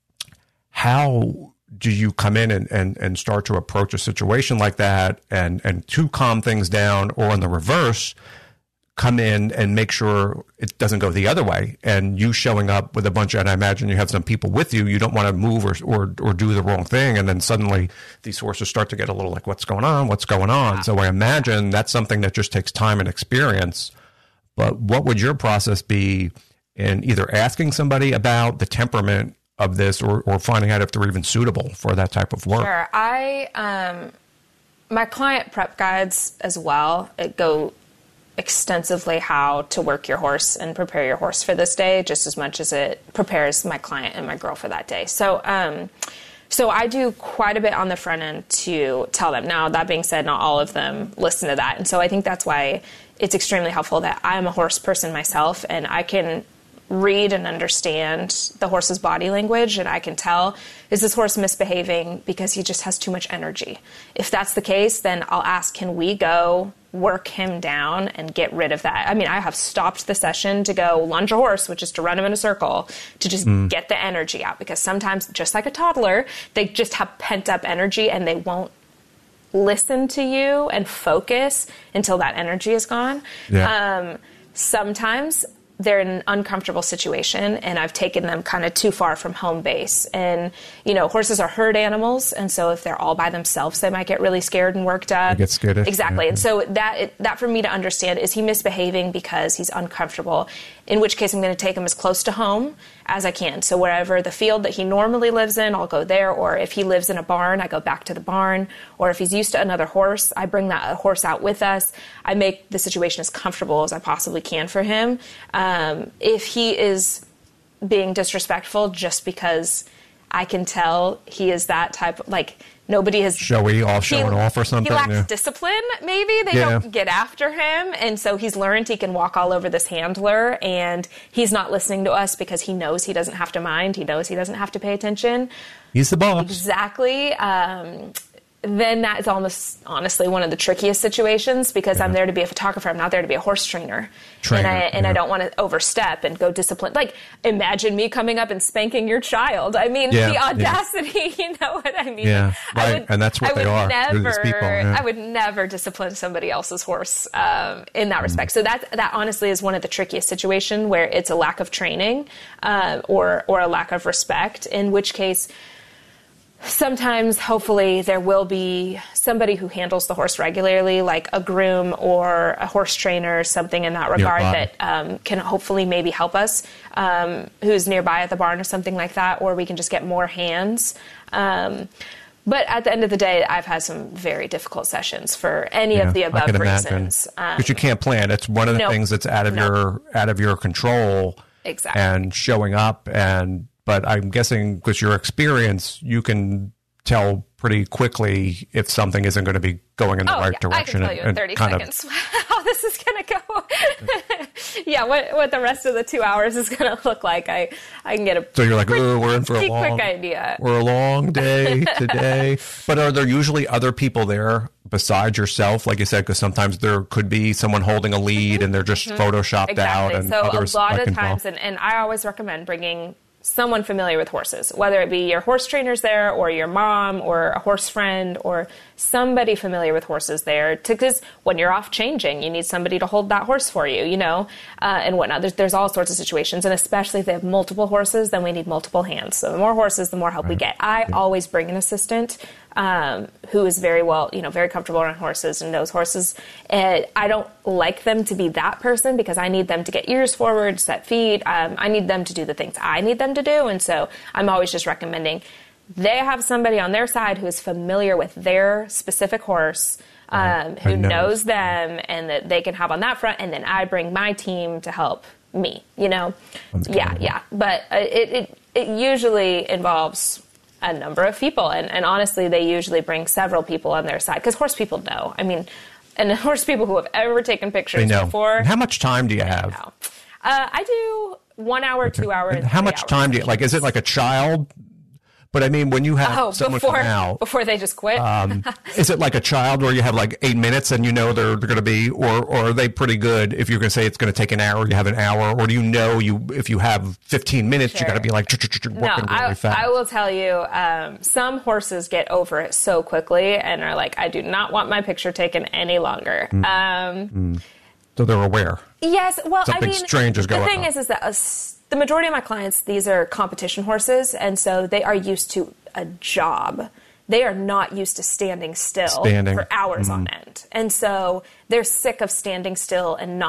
Speaker 4: how do you come in and, and, and start to approach a situation like that and, and to calm things down, or in the reverse, come in and make sure it doesn't go the other way, and you showing up with a bunch of, and I imagine you have some people with you, you don't want to move or, or, or do the wrong thing. And then suddenly these horses start to get a little like, what's going on? What's going on? So I imagine that's something that just takes time and experience. But what would your process be in either asking somebody about the temperament of this, or, or finding out if they're even suitable for that type of work?
Speaker 1: Sure. I, um, my client prep guides as well, it go extensively how to work your horse and prepare your horse for this day, just as much as it prepares my client and my girl for that day. So, um, so I do quite a bit on the front end to tell them. Now, that being said, not all of them listen to that. And so I think that's why it's extremely helpful that I'm a horse person myself, and I can read and understand the horse's body language, and I can tell, is this horse misbehaving because he just has too much energy? If that's the case, then I'll ask, can we go work him down and get rid of that? I mean, I have stopped the session to go lunge a horse, which is to run him in a circle, to just mm. get the energy out, because sometimes, just like a toddler, they just have pent up energy and they won't listen to you and focus until that energy is gone. Yeah. Um, sometimes they're in an uncomfortable situation and I've taken them kind of too far from home base. And, you know, horses are herd animals. And so if they're all by themselves, they might get really scared and worked up.
Speaker 4: They get skittish.
Speaker 1: Exactly.
Speaker 4: Yeah.
Speaker 1: And so that, that for me to understand, is he misbehaving because he's uncomfortable? In which case I'm going to take him as close to home as I can. So wherever the field that he normally lives in, I'll go there. Or if he lives in a barn, I go back to the barn. Or if he's used to another horse, I bring that horse out with us. I make the situation as comfortable as I possibly can for him. Um, if he is being disrespectful just because I can tell he is that type of, like, nobody has...
Speaker 4: Showy, off, showing
Speaker 1: he,
Speaker 4: off or something?
Speaker 1: He lacks
Speaker 4: yeah.
Speaker 1: discipline, maybe. They
Speaker 4: yeah.
Speaker 1: don't get after him. And so he's learned he can walk all over this handler, and he's not listening to us because he knows he doesn't have to mind. He knows he doesn't have to pay attention.
Speaker 4: He's the boss.
Speaker 1: Exactly. Um, then that is almost, honestly, one of the trickiest situations, because yeah. I'm there to be a photographer. I'm not there to be a horse trainer.
Speaker 4: Trainer,
Speaker 1: and I, and
Speaker 4: yeah.
Speaker 1: I don't want to overstep and go discipline. Like, imagine me coming up and spanking your child. I mean,
Speaker 4: yeah,
Speaker 1: the audacity, yeah. you know what I mean?
Speaker 4: Yeah, right.
Speaker 1: Would,
Speaker 4: and that's what they are.
Speaker 1: Never,
Speaker 4: these people, yeah.
Speaker 1: I would never discipline somebody else's horse um, in that mm. respect. So that, that honestly is one of the trickiest situations, where it's a lack of training uh, or, or a lack of respect, in which case... sometimes, hopefully, there will be somebody who handles the horse regularly, like a groom or a horse trainer, something in that regard
Speaker 4: nearby.
Speaker 1: that um, can hopefully maybe help us, um, who's nearby at the barn or something like that, or we can just get more hands. Um, but at the end of the day, I've had some very difficult sessions for any
Speaker 4: yeah,
Speaker 1: of the above
Speaker 4: I can
Speaker 1: reasons.
Speaker 4: Because um, you can't plan. It's one of the
Speaker 1: nope,
Speaker 4: things that's out of
Speaker 1: nope.
Speaker 4: your out of your control.
Speaker 1: Exactly.
Speaker 4: And showing up and... But I'm guessing, because your experience, you can tell pretty quickly if something isn't going to be going in the
Speaker 1: oh,
Speaker 4: right
Speaker 1: yeah.
Speaker 4: direction.
Speaker 1: I can tell you in thirty seconds
Speaker 4: of,
Speaker 1: how this is going to go. yeah, what what the rest of the two hours is going to look like. I, I can get a
Speaker 4: so you're like,
Speaker 1: pretty,
Speaker 4: oh, we're in for a
Speaker 1: pretty
Speaker 4: long,
Speaker 1: quick idea.
Speaker 4: We're a long day today. But are there usually other people there besides yourself? Like you said, because sometimes there could be someone holding a lead mm-hmm. and they're just mm-hmm. photoshopped
Speaker 1: exactly.
Speaker 4: out. And
Speaker 1: so
Speaker 4: others
Speaker 1: a lot
Speaker 4: like
Speaker 1: of times, and, and I always recommend bringing someone familiar with horses, whether it be your horse trainers there or your mom or a horse friend or somebody familiar with horses there, because when you're off changing, you need somebody to hold that horse for you, you know, uh, and whatnot. There's, there's all sorts of situations, and especially if they have multiple horses, then we need multiple hands. So the more horses, the more help right. we get. I yeah. always bring an assistant um, who is very well, you know, very comfortable around horses and knows horses. And I don't like them to be that person, because I need them to get ears forward, set feet. Um, I need them to do the things I need them to do. And so I'm always just recommending they have somebody on their side who is familiar with their specific horse, um, who know. knows them, and that they can have on that front. And then I bring my team to help me, you know? Yeah, yeah. But uh, it, it, it usually involves a number of people. And, and honestly, they usually bring several people on their side, because horse people know. I mean, and horse people who have ever taken pictures before.
Speaker 4: And how much time do you have?
Speaker 1: Uh, I do one hour, two hours.
Speaker 4: And how much time do you, like, is it like a child? But I mean, when you have
Speaker 1: oh,
Speaker 4: someone
Speaker 1: before,
Speaker 4: come out,
Speaker 1: before they just quit,
Speaker 4: um, is it like a child where you have like eight minutes and you know they're, they're going to be, or, or are they pretty good? If you're going to say it's going to take an hour, you have an hour, or do you know you if you have fifteen minutes, sure. you got to be like working
Speaker 1: no,
Speaker 4: really
Speaker 1: I,
Speaker 4: fast?
Speaker 1: I will tell you, um, some horses get over it so quickly and are like, I do not want my picture taken any longer. Mm. Um,
Speaker 4: mm. So they're aware.
Speaker 1: Yes, well,
Speaker 4: Something
Speaker 1: I mean,
Speaker 4: strange is going
Speaker 1: the thing
Speaker 4: on.
Speaker 1: is, is that a, the majority of my clients, these are competition horses, and so they are used to a job. They are not used to standing still
Speaker 4: standing.
Speaker 1: for hours
Speaker 4: mm.
Speaker 1: on end. And so they're sick of standing still and not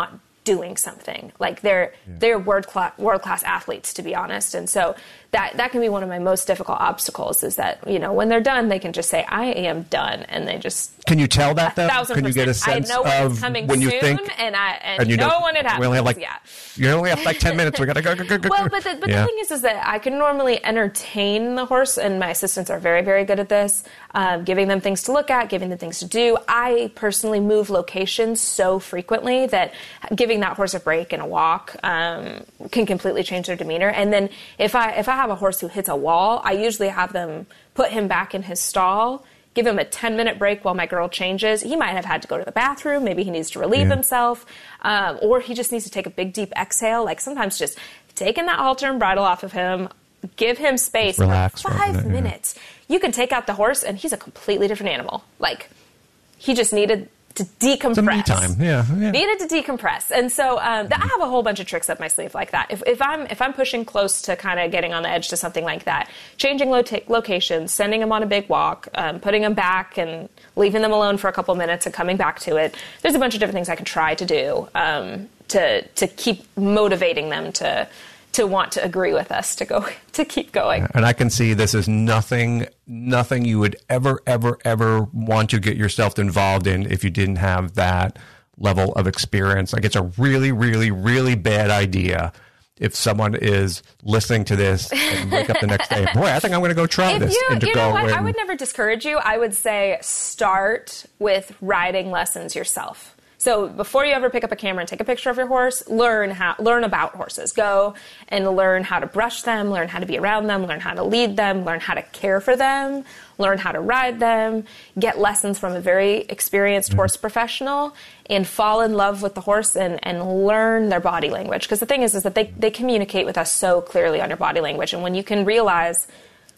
Speaker 1: doing something. Like they're yeah. they're world class world class athletes, to be honest. And so that that can be one of my most difficult obstacles. Is that, you know, when they're done, they can just say, "I am done," and they just.
Speaker 4: Can you tell that though?
Speaker 1: Can
Speaker 4: you get a sense
Speaker 1: I know when
Speaker 4: of
Speaker 1: it's coming
Speaker 4: when you
Speaker 1: soon,
Speaker 4: think,
Speaker 1: and I and,
Speaker 4: and you
Speaker 1: know,
Speaker 4: know
Speaker 1: when it happens?
Speaker 4: We only have like
Speaker 1: yeah.
Speaker 4: you only have like ten minutes. We gotta go. go, go, go
Speaker 1: well, but the, but
Speaker 4: yeah.
Speaker 1: the thing is, is that I can normally entertain the horse, and my assistants are very, very good at this, um, giving them things to look at, giving them things to do. I personally move locations so frequently that giving that horse a break and a walk um, can completely change their demeanor. And then if I if I have a horse who hits a wall, I usually have them put him back in his stall, give him a ten minute break while my girl changes. He might have had to go to the bathroom. Maybe he needs to relieve
Speaker 4: yeah.
Speaker 1: himself. Um, or he just needs to take a big, deep exhale. Like sometimes just taking that halter and bridle off of him, give him space
Speaker 4: just relax
Speaker 1: for five
Speaker 4: for minute,
Speaker 1: minutes. Yeah. You can take out the horse and he's a completely different animal. Like he just needed to decompress.
Speaker 4: Some me time, yeah, yeah.
Speaker 1: Needed to decompress, and so um, I have a whole bunch of tricks up my sleeve like that. If, if I'm if I'm pushing close to kind of getting on the edge to something like that, changing lo- locations, sending them on a big walk, um, putting them back, and leaving them alone for a couple minutes and coming back to it. There's a bunch of different things I can try to do um, to to keep motivating them to. to want to agree with us to go to keep going.
Speaker 4: And I can see this is nothing nothing you would ever ever ever want to get yourself involved in if you didn't have that level of experience. Like it's a really really really bad idea if someone is listening to this and wake up the next day, boy, I think I'm going to go try
Speaker 1: if
Speaker 4: this.
Speaker 1: You,
Speaker 4: and to
Speaker 1: you
Speaker 4: go
Speaker 1: know what?
Speaker 4: and,
Speaker 1: I would never discourage you. I would say start with riding lessons yourself. So before you ever pick up a camera and take a picture of your horse, learn how learn about horses. Go and learn how to brush them, learn how to be around them, learn how to lead them, learn how to care for them, learn how to ride them, get lessons from a very experienced mm-hmm. horse professional, and fall in love with the horse and, and learn their body language. Because the thing is, is that they, they communicate with us so clearly on your body language. And when you can realize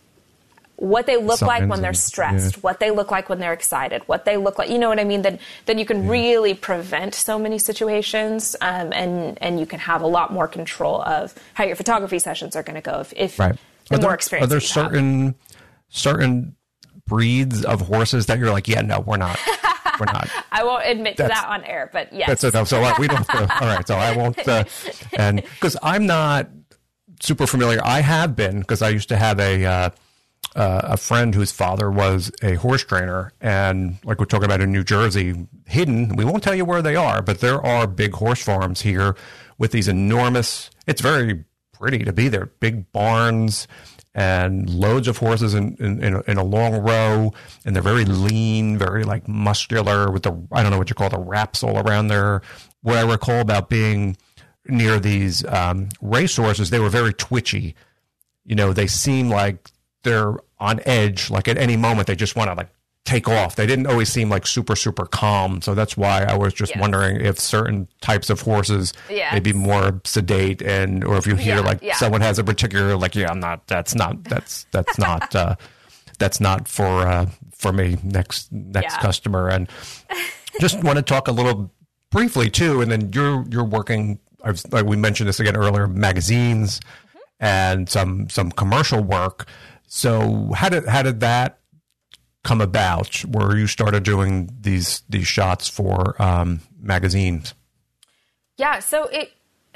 Speaker 1: what they look like when they're stressed, yeah. what they look like when they're excited, what they look like, you know what I mean? Then, then you can yeah. really prevent so many situations, um, and and you can have a lot more control of how your photography sessions are going to go if, if
Speaker 4: right.
Speaker 1: the
Speaker 4: are there,
Speaker 1: more experience.
Speaker 4: Are there
Speaker 1: you
Speaker 4: certain
Speaker 1: have.
Speaker 4: certain breeds of horses that you're like, yeah, no, we're not, we're not.
Speaker 1: I won't admit
Speaker 4: that's,
Speaker 1: to that on air, but yes.
Speaker 4: That's it. So uh, we don't. Uh, all right. So I won't. Uh, and because I'm not super familiar, I have been because I used to have a. Uh, Uh, a friend whose father was a horse trainer, and like we're talking about in New Jersey, hidden, we won't tell you where they are, but there are big horse farms here with these enormous, it's very pretty to be there, big barns and loads of horses in, in, in, a, in a long row, and they're very lean, very like muscular with the, I don't know what you call the wraps all around there. What I recall about being near these um, race horses, they were very twitchy. You know, they seem like they're on edge, like at any moment they just want to like take off. They didn't always seem like super, super calm. So that's why I was just yes. wondering if certain types of horses yes. may be more sedate, and or if you hear yeah, like yeah. someone has a particular like, yeah, I'm not, that's not, that's, that's not, uh, that's not for, uh, for me next, next yeah. customer. And just want to talk a little briefly too. And then you're, you're working, I've, like we mentioned this again earlier, magazines mm-hmm. and some, some commercial work. So how did how did that come about, where you started doing these these shots for um, magazines?
Speaker 1: Yeah, so it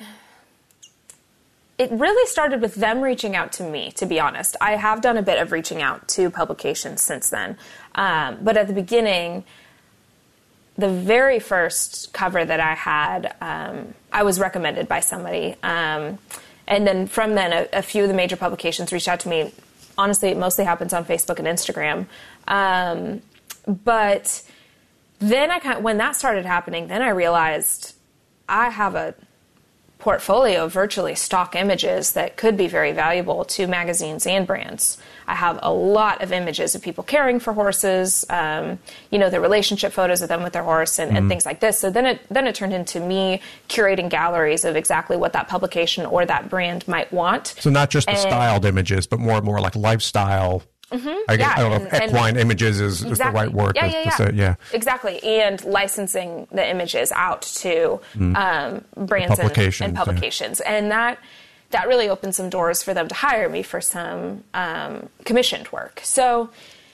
Speaker 1: it really started with them reaching out to me, to be honest. I have done a bit of reaching out to publications since then. Um, but at the beginning, the very first cover that I had, um, I was recommended by somebody. Um, and then from then, a, a few of the major publications reached out to me. Honestly, it mostly happens on Facebook and Instagram. Um, but then I kind of, when that started happening, then I realized I have a portfolio of virtually stock images that could be very valuable to magazines and brands. I have a lot of images of people caring for horses, um, you know, the relationship photos of them with their horse and, mm-hmm. and things like this. So then it then it turned into me curating galleries of exactly what that publication or that brand might want.
Speaker 4: So not just the
Speaker 1: and,
Speaker 4: styled images, but more more like lifestyle.
Speaker 1: Mm-hmm,
Speaker 4: I, guess,
Speaker 1: yeah,
Speaker 4: I don't know
Speaker 1: and,
Speaker 4: if equine
Speaker 1: and,
Speaker 4: images is,
Speaker 1: exactly.
Speaker 4: is the right word
Speaker 1: yeah,
Speaker 4: to,
Speaker 1: yeah,
Speaker 4: to
Speaker 1: yeah.
Speaker 4: say. Yeah,
Speaker 1: exactly. And licensing the images out to mm. um, brands
Speaker 4: publications,
Speaker 1: and, and publications. Yeah. And that that really opened some doors for them to hire me for some um, commissioned work. So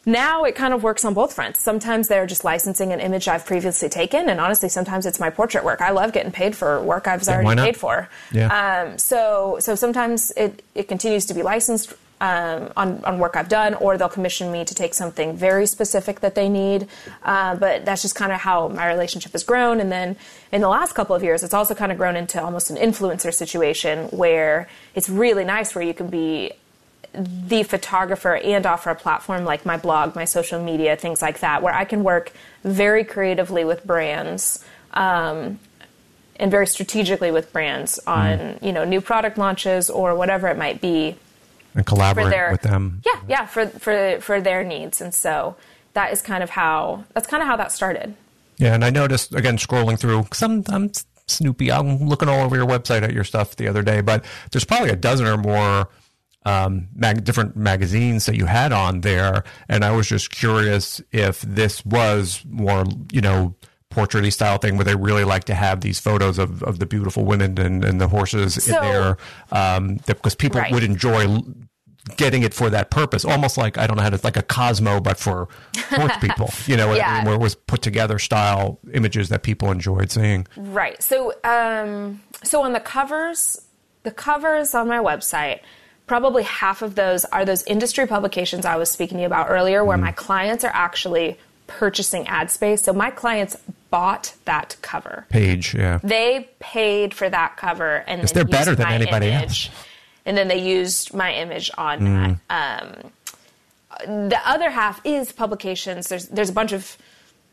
Speaker 1: now it kind of works on both fronts. Sometimes they're just licensing an image I've previously taken, and honestly, sometimes it's my portrait work. I love getting paid for work I've
Speaker 4: Yeah, why
Speaker 1: already
Speaker 4: not?
Speaker 1: paid for.
Speaker 4: Yeah.
Speaker 1: Um, so so sometimes it, it continues to be licensed um, on, on work I've done, or they'll commission me to take something very specific that they need. Uh, but that's just kind of how my relationship has grown. And then in the last couple of years, it's also kind of grown into almost an influencer situation where it's really nice where you can be the photographer and offer a platform like my blog, my social media, things like that, where I can work very creatively with brands um, and very strategically with brands on, mm. you know, new product launches or whatever it might be.
Speaker 4: And collaborate
Speaker 1: for their,
Speaker 4: with them.
Speaker 1: Yeah, yeah, for, for, for their needs. And so that is kind of how, that's kind of how that started.
Speaker 4: Yeah, and I noticed, again, scrolling through, because I'm, I'm snoopy, I'm looking all over your website at your stuff the other day, but there's probably a dozen or more um, mag- different magazines that you had on there, and I was just curious if this was more, you know, portrait-y style thing where they really like to have these photos of, of the beautiful women and, and the horses
Speaker 1: So-
Speaker 4: in there, um, that, because people
Speaker 1: Right.
Speaker 4: would enjoy getting it for that purpose, almost like, I don't know how to, like a Cosmo, but for horse people, you know what
Speaker 1: Yeah.
Speaker 4: I mean, where it was put together style images that people enjoyed seeing.
Speaker 1: Right. So, um, so on the covers, the covers on my website, probably half of those are those industry publications I was speaking to you about earlier, where
Speaker 4: Mm.
Speaker 1: my clients are actually purchasing ad space. So my clients bought that cover.
Speaker 4: Page, yeah.
Speaker 1: They paid for that cover, and
Speaker 4: Because
Speaker 1: then
Speaker 4: they're better
Speaker 1: used
Speaker 4: than
Speaker 1: my
Speaker 4: anybody
Speaker 1: image,
Speaker 4: else.
Speaker 1: and then they used my image on
Speaker 4: Mm.
Speaker 1: that. Um, the other half is publications. There's there's a bunch of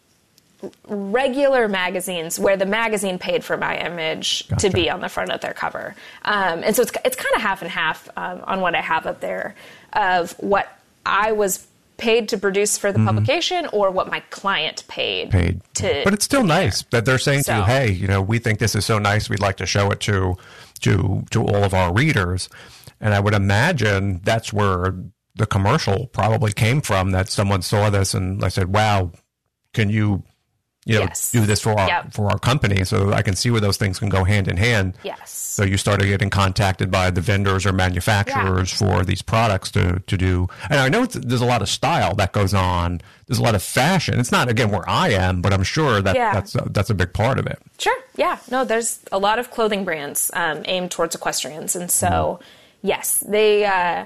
Speaker 1: regular magazines where the magazine paid for my image
Speaker 4: Gotcha.
Speaker 1: to be on the front of their cover. Um, and so it's, it's kind of half and half um, on what I have up there of what I was paid to produce for the publication or what my client paid.
Speaker 4: Paid.
Speaker 1: to.
Speaker 4: But it's still nice that they're saying to you,
Speaker 1: So-
Speaker 4: hey, you know, we think this is so nice, we'd like to show it to to to all of our readers. And I would imagine that's where the commercial probably came from, that someone saw this and I said, wow, can you you know,
Speaker 1: Yes.
Speaker 4: do this for our
Speaker 1: Yep.
Speaker 4: for our company, so I can see where those things can go hand in hand.
Speaker 1: Yes.
Speaker 4: So you started getting contacted by the vendors or manufacturers for these products to, to do. And I know it's, there's a lot of style that goes on. There's a lot of fashion. It's not, again, where I am, but I'm sure that
Speaker 1: Yeah.
Speaker 4: that's, a, that's a big part of it.
Speaker 1: Sure. Yeah. No, there's a lot of clothing brands um, aimed towards equestrians, and so yes, they. Uh,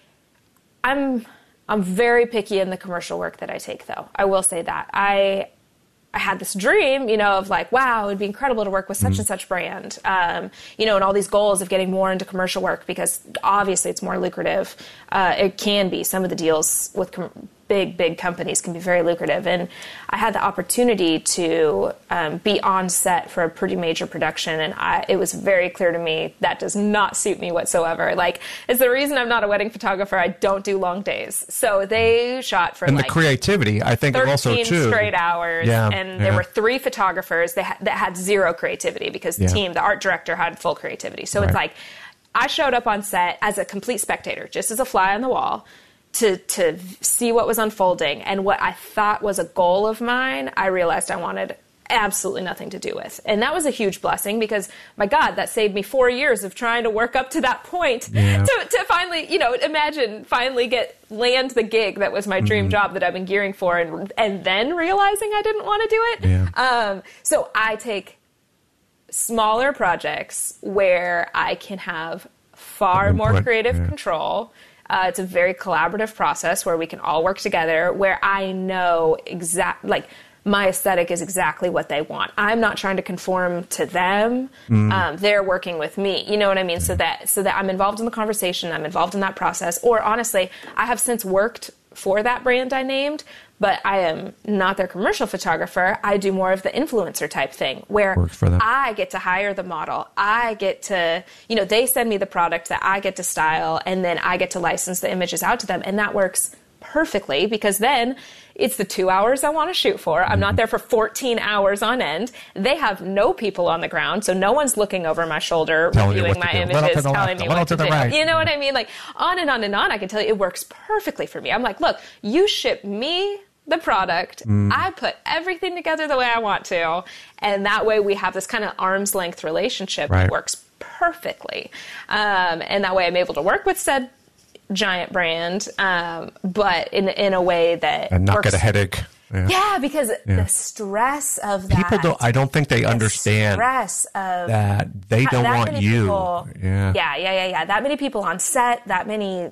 Speaker 1: I'm I'm very picky in the commercial work that I take, though. I will say that I. I had this dream, you know, of like, wow, it would be incredible to work with such and such brand, um, you know, and all these goals of getting more into commercial work because obviously it's more lucrative. Uh, it can be. Some of the deals with com- big, big companies can be very lucrative. And I had the opportunity to um, be on set for a pretty major production, and I, it was very clear to me that does not suit me whatsoever. Like, it's the reason I'm not a wedding photographer. I don't do long days. So they shot for
Speaker 4: And
Speaker 1: like
Speaker 4: the creativity, I think,
Speaker 1: thirteen
Speaker 4: also too.
Speaker 1: straight hours,
Speaker 4: Yeah,
Speaker 1: and there
Speaker 4: yeah.
Speaker 1: were three photographers that, ha- that had zero creativity because the
Speaker 4: Yeah.
Speaker 1: team, the art director, had full creativity. So
Speaker 4: Right.
Speaker 1: it's like I showed up on set as a complete spectator, just as a fly on the wall, to to see what was unfolding, and what I thought was a goal of mine, I realized I wanted absolutely nothing to do with. And that was a huge blessing because, my God, that saved me four years of trying to work up to that point
Speaker 4: Yeah.
Speaker 1: to, to finally, you know, imagine finally get land the gig that was my dream job that I've been gearing for, and and then realizing I didn't want to do it.
Speaker 4: Yeah.
Speaker 1: Um, so I take smaller projects where I can have far more
Speaker 4: Input,
Speaker 1: creative
Speaker 4: yeah.
Speaker 1: control. Uh, it's a very collaborative process where we can all work together, where I know exact, like, my aesthetic is exactly what they want. I'm not trying to conform to them.
Speaker 4: Mm.
Speaker 1: Um, they're working with me. You know what I mean? So that so that I'm involved in the conversation, I'm involved in that process. Or honestly, I have since worked for that brand I named, but I am not their commercial photographer. I do more of the influencer type thing where
Speaker 4: Works for them.
Speaker 1: I get to hire the model. I get to, you know, they send me the product that I get to style, and then I get to license the images out to them. And that works perfectly because then it's the two hours I want to shoot for. I'm not there for fourteen hours on end. They have no people on the ground, so no one's looking over my shoulder,
Speaker 4: Telling you
Speaker 1: reviewing
Speaker 4: what
Speaker 1: my
Speaker 4: to do. A little to
Speaker 1: images,
Speaker 4: the
Speaker 1: telling
Speaker 4: left,
Speaker 1: me
Speaker 4: a little
Speaker 1: what
Speaker 4: to
Speaker 1: to
Speaker 4: the
Speaker 1: do.
Speaker 4: right.
Speaker 1: You know what I mean? Like, on and on and on. I can tell you it works perfectly for me. I'm like, look, you ship me the product.
Speaker 4: Mm.
Speaker 1: I put everything together the way I want to, and that way we have this kind of arm's length relationship
Speaker 4: Right.
Speaker 1: that works perfectly. Um, and that way I'm able to work with said giant brand, um, but in in a way that
Speaker 4: And not
Speaker 1: works.
Speaker 4: get a headache. Yeah.
Speaker 1: Yeah, because
Speaker 4: Yeah.
Speaker 1: the stress of that.
Speaker 4: People don't, I don't think they
Speaker 1: the
Speaker 4: understand
Speaker 1: stress of
Speaker 4: that they don't
Speaker 1: that
Speaker 4: want
Speaker 1: many
Speaker 4: you.
Speaker 1: people-
Speaker 4: yeah.
Speaker 1: yeah, yeah, yeah, yeah. That many people on set, that many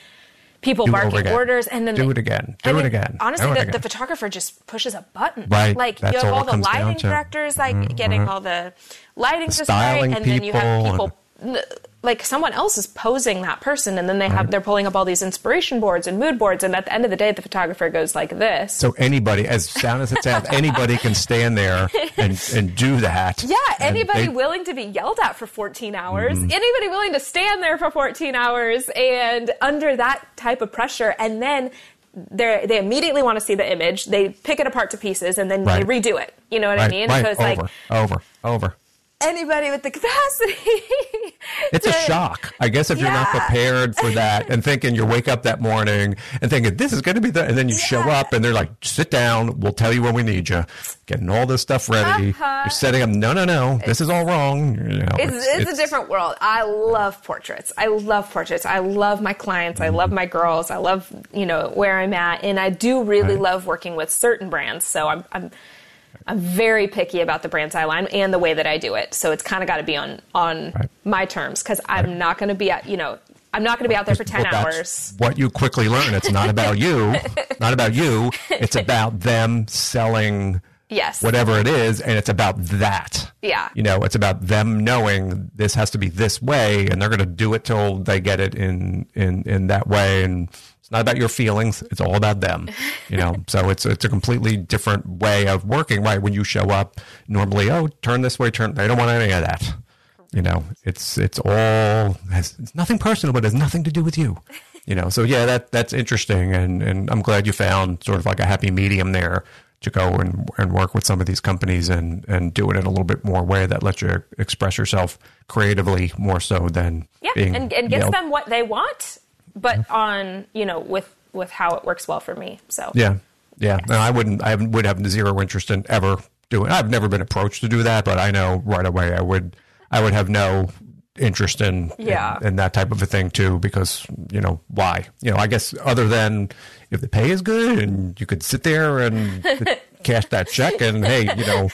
Speaker 1: people
Speaker 4: Do it over
Speaker 1: barking
Speaker 4: again.
Speaker 1: orders, and then
Speaker 4: Do
Speaker 1: they-
Speaker 4: it again. Do
Speaker 1: I
Speaker 4: it
Speaker 1: mean,
Speaker 4: again.
Speaker 1: Honestly,
Speaker 4: Do it
Speaker 1: the,
Speaker 4: again.
Speaker 1: the photographer just pushes a button.
Speaker 4: Right.
Speaker 1: Like
Speaker 4: That's
Speaker 1: you have
Speaker 4: all
Speaker 1: all
Speaker 4: it
Speaker 1: the
Speaker 4: comes down
Speaker 1: lighting
Speaker 4: to.
Speaker 1: directors, like
Speaker 4: Mm-hmm.
Speaker 1: getting all the lighting just
Speaker 4: styling
Speaker 1: right, and then you have
Speaker 4: people
Speaker 1: people. Like someone else is posing that person, and then they have they're pulling up all these inspiration boards and mood boards, and at the end of the day, the photographer goes like this.
Speaker 4: So anybody, as sound as it sounds, anybody can stand there and, and do that.
Speaker 1: Yeah,
Speaker 4: And
Speaker 1: anybody
Speaker 4: they-
Speaker 1: willing to be yelled at for fourteen hours,
Speaker 4: Mm-hmm.
Speaker 1: anybody willing to stand there for fourteen hours and under that type of pressure, and then they they immediately want to see the image, they pick it apart to pieces, and then
Speaker 4: Right.
Speaker 1: they redo it. You know what I
Speaker 4: Right,
Speaker 1: mean?
Speaker 4: right,
Speaker 1: So it's
Speaker 4: over,
Speaker 1: like
Speaker 4: over, over.
Speaker 1: anybody with the capacity.
Speaker 4: It's a
Speaker 1: to-
Speaker 4: shock, I guess, if you're not
Speaker 1: Yeah.
Speaker 4: prepared for that and thinking you wake up that morning and thinking this is going to be the, and then you show
Speaker 1: Yeah.
Speaker 4: up and they're like, sit down, we'll tell you when we need you, getting all this stuff ready.
Speaker 1: Uh-huh.
Speaker 4: You're setting up, no, no, no, this is all wrong. You know,
Speaker 1: It's, it's, a different world. I love portraits. I love portraits. I love my clients. I love my girls. I love, you know, where I'm at. And I do really
Speaker 4: Right.
Speaker 1: love working with certain brands. So I'm, I'm, I'm very picky about the brands I line and the way that I do it. So it's kind of got to be on, on
Speaker 4: Right.
Speaker 1: my terms, because I'm
Speaker 4: Right.
Speaker 1: not going to be at, you know, I'm not going to be out there for ten
Speaker 4: Well, that's
Speaker 1: hours.
Speaker 4: What you quickly learn, it's not about you, not about you. It's about them selling
Speaker 1: Yes.
Speaker 4: whatever it is, and it's about that.
Speaker 1: Yeah.
Speaker 4: You know, it's about them knowing this has to be this way, and they're going to do it till they get it in in in that way. And it's not about your feelings; it's all about them. You know, so it's it's a completely different way of working. Right when you show up, normally, oh, turn this way, turn. They don't want any of that. You know, it's it's all has it's nothing personal, but it has nothing to do with you. You know, so yeah, that that's interesting, and and I'm glad you found sort of like a happy medium there to go and and work with some of these companies and and do it in a little bit more way that lets you express yourself creatively more so than
Speaker 1: Yeah.
Speaker 4: being
Speaker 1: And, and gives
Speaker 4: yelled.
Speaker 1: them what they want, but on, you know, with, with how it works well for me. So
Speaker 4: Yeah, yeah. No, I wouldn't. I would have zero interest in ever doing. I've never been approached to do that, but I know right away I would. I would have no interest in,
Speaker 1: Yeah.
Speaker 4: in in that type of a thing too, because you know why? You know, I guess other than if the pay is good and you could sit there and cash that check and hey, you know,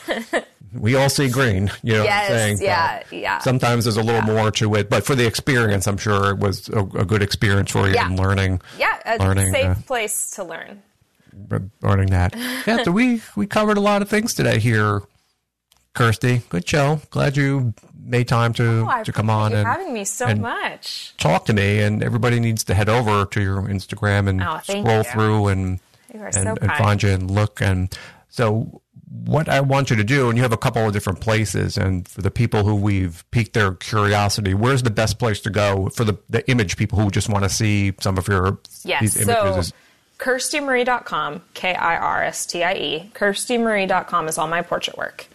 Speaker 4: we all see green. You know
Speaker 1: Yes,
Speaker 4: what I'm saying?
Speaker 1: yeah,
Speaker 4: But
Speaker 1: yeah.
Speaker 4: Sometimes there's a little more to it, but for the experience, I'm sure it was a, a good experience for you
Speaker 1: Yeah.
Speaker 4: in learning.
Speaker 1: yeah, a
Speaker 4: learning,
Speaker 1: safe
Speaker 4: uh,
Speaker 1: place to learn.
Speaker 4: learning that. Yeah, so we we covered a lot of things today here, Kirsty. Good show. Glad you made time to
Speaker 1: Oh, I
Speaker 4: to come
Speaker 1: appreciate
Speaker 4: on
Speaker 1: you
Speaker 4: and
Speaker 1: having me so
Speaker 4: and
Speaker 1: much.
Speaker 4: talk to me. And everybody needs to head over to your Instagram and
Speaker 1: Oh, thank
Speaker 4: scroll
Speaker 1: you.
Speaker 4: through and
Speaker 1: You are
Speaker 4: and,
Speaker 1: so
Speaker 4: and
Speaker 1: kind.
Speaker 4: find you and look. And so what I want you to do, and you have a couple of different places, and for the people who we've piqued their curiosity, where's the best place to go for the, the image people who just want to see some of your
Speaker 1: Yes,
Speaker 4: these images?
Speaker 1: so kirsty marie dot com, K I R S T I E, kirsty marie dot com is all my portrait work.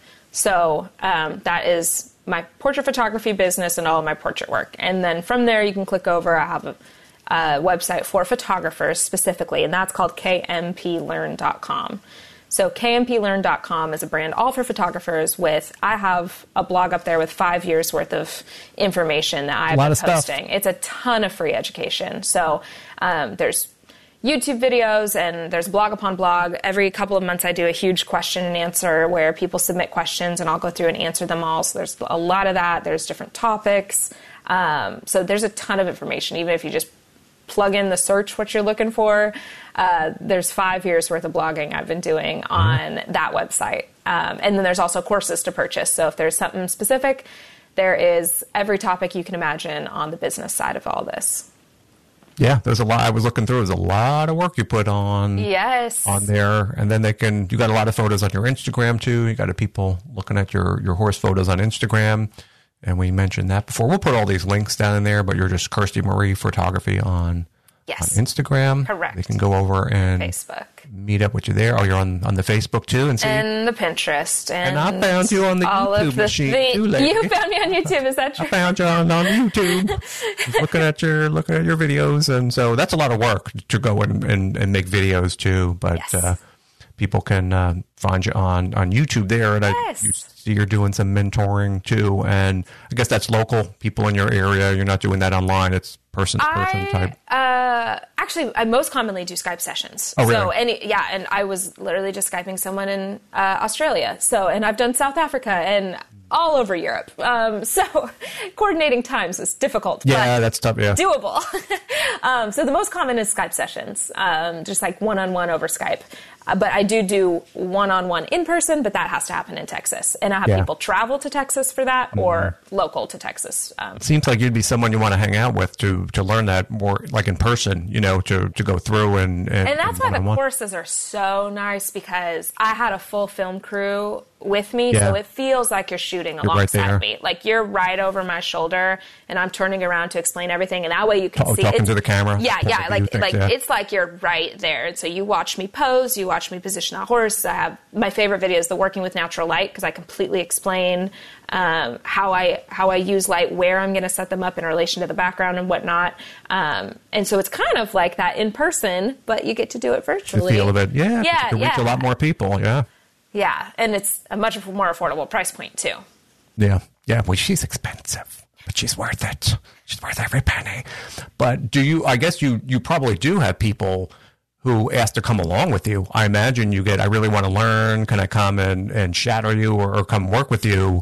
Speaker 1: So um, that is my portrait photography business and all of my portrait work. And then from there, you can click over. I have a, a website for photographers specifically, and that's called K M P learn dot com. So K M P learn dot com is a brand all for photographers with, I have a blog up there with five years worth of information that I've
Speaker 4: lot
Speaker 1: been
Speaker 4: of stuff.
Speaker 1: posting. It's a ton of free education. So um, there's YouTube videos and there's blog upon blog. Every couple of months I do a huge question and answer where people submit questions and I'll go through and answer them all. So there's a lot of that. There's different topics. Um, so there's a ton of information, even if you just plug in the search what you're looking for. Uh, there's five years worth of blogging I've been doing on that website. Um, and then there's also courses to purchase. So if there's something specific, there is every topic you can imagine on the business side of all this.
Speaker 4: Yeah, there's a lot. I was looking through. There's a lot of work you put on
Speaker 1: Yes.
Speaker 4: on there, and then they can. You got a lot of photos on your Instagram too. You got a people looking at your your horse photos on Instagram, and we mentioned that before. We'll put all these links down in there, but you're just Kirsty Marie Photography on
Speaker 1: Yes.
Speaker 4: on Instagram.
Speaker 1: Correct.
Speaker 4: They can go over and
Speaker 1: Facebook.
Speaker 4: meet up with you there. Oh, you're on on the Facebook too, and see.
Speaker 1: And the Pinterest. And,
Speaker 4: And I found you on the
Speaker 1: all
Speaker 4: YouTube
Speaker 1: of the,
Speaker 4: machine
Speaker 1: the-
Speaker 4: too, lady.
Speaker 1: You found me on YouTube, is that true?
Speaker 4: I found you on, on YouTube, just looking at your looking at your videos, and so that's a lot of work to go and, and, and make videos too. But
Speaker 1: Yes.
Speaker 4: uh, people can uh, find you on, on YouTube there. And
Speaker 1: Yes.
Speaker 4: I you see you're doing some mentoring too. And I guess that's local people in your area. You're not doing that online. It's person to person
Speaker 1: I,
Speaker 4: type.
Speaker 1: Uh, actually, I most commonly do Skype sessions.
Speaker 4: Oh, really?
Speaker 1: So any, yeah, and I was literally just Skyping someone in uh, Australia. So, and I've done South Africa and all over Europe. Um, so coordinating times is difficult.
Speaker 4: Yeah,
Speaker 1: but
Speaker 4: that's tough. Yeah.
Speaker 1: doable. um, so the most common is Skype sessions, um, just like one-on-one over Skype. Uh, but I do do one-on-one in person, but that has to happen in Texas. And I have
Speaker 4: Yeah.
Speaker 1: people travel to Texas for that or local to Texas. Um,
Speaker 4: Seems like you'd be someone you want to hang out with to, to learn that more like in person, you know, to, to go through and, and,
Speaker 1: And that's why the
Speaker 4: one-on-one.
Speaker 1: courses are so nice because I had a full film crew with me,
Speaker 4: Yeah.
Speaker 1: so it feels like you're shooting
Speaker 4: You're right there.
Speaker 1: alongside me. Like you're right over my shoulder, and I'm turning around to explain everything, and that way you can
Speaker 4: Oh,
Speaker 1: see.
Speaker 4: talking
Speaker 1: it's-
Speaker 4: to the camera?
Speaker 1: Yeah,
Speaker 4: Point of
Speaker 1: yeah.
Speaker 4: view
Speaker 1: Like,
Speaker 4: things,
Speaker 1: like
Speaker 4: yeah.
Speaker 1: it's like you're right there. And so you watch me pose, you watch me position a horse. I have my favorite video is the working with natural light because I completely explain um, how I how I use light, where I'm going to set them up in relation to the background and whatnot. Um, and so it's kind of like that in person, but you get to do it
Speaker 4: The
Speaker 1: virtually.
Speaker 4: feel of it. Yeah.
Speaker 1: Yeah,
Speaker 4: You can reach
Speaker 1: yeah.
Speaker 4: a lot more people. Yeah.
Speaker 1: Yeah, and it's a much more affordable price point too.
Speaker 4: Yeah. Yeah. Well, she's expensive, but she's worth it. She's worth every penny. But do you, I guess you, you probably do have people who ask to come along with you. I imagine you get, I really want to learn. Can I come and, and shadow you or, or come work with you?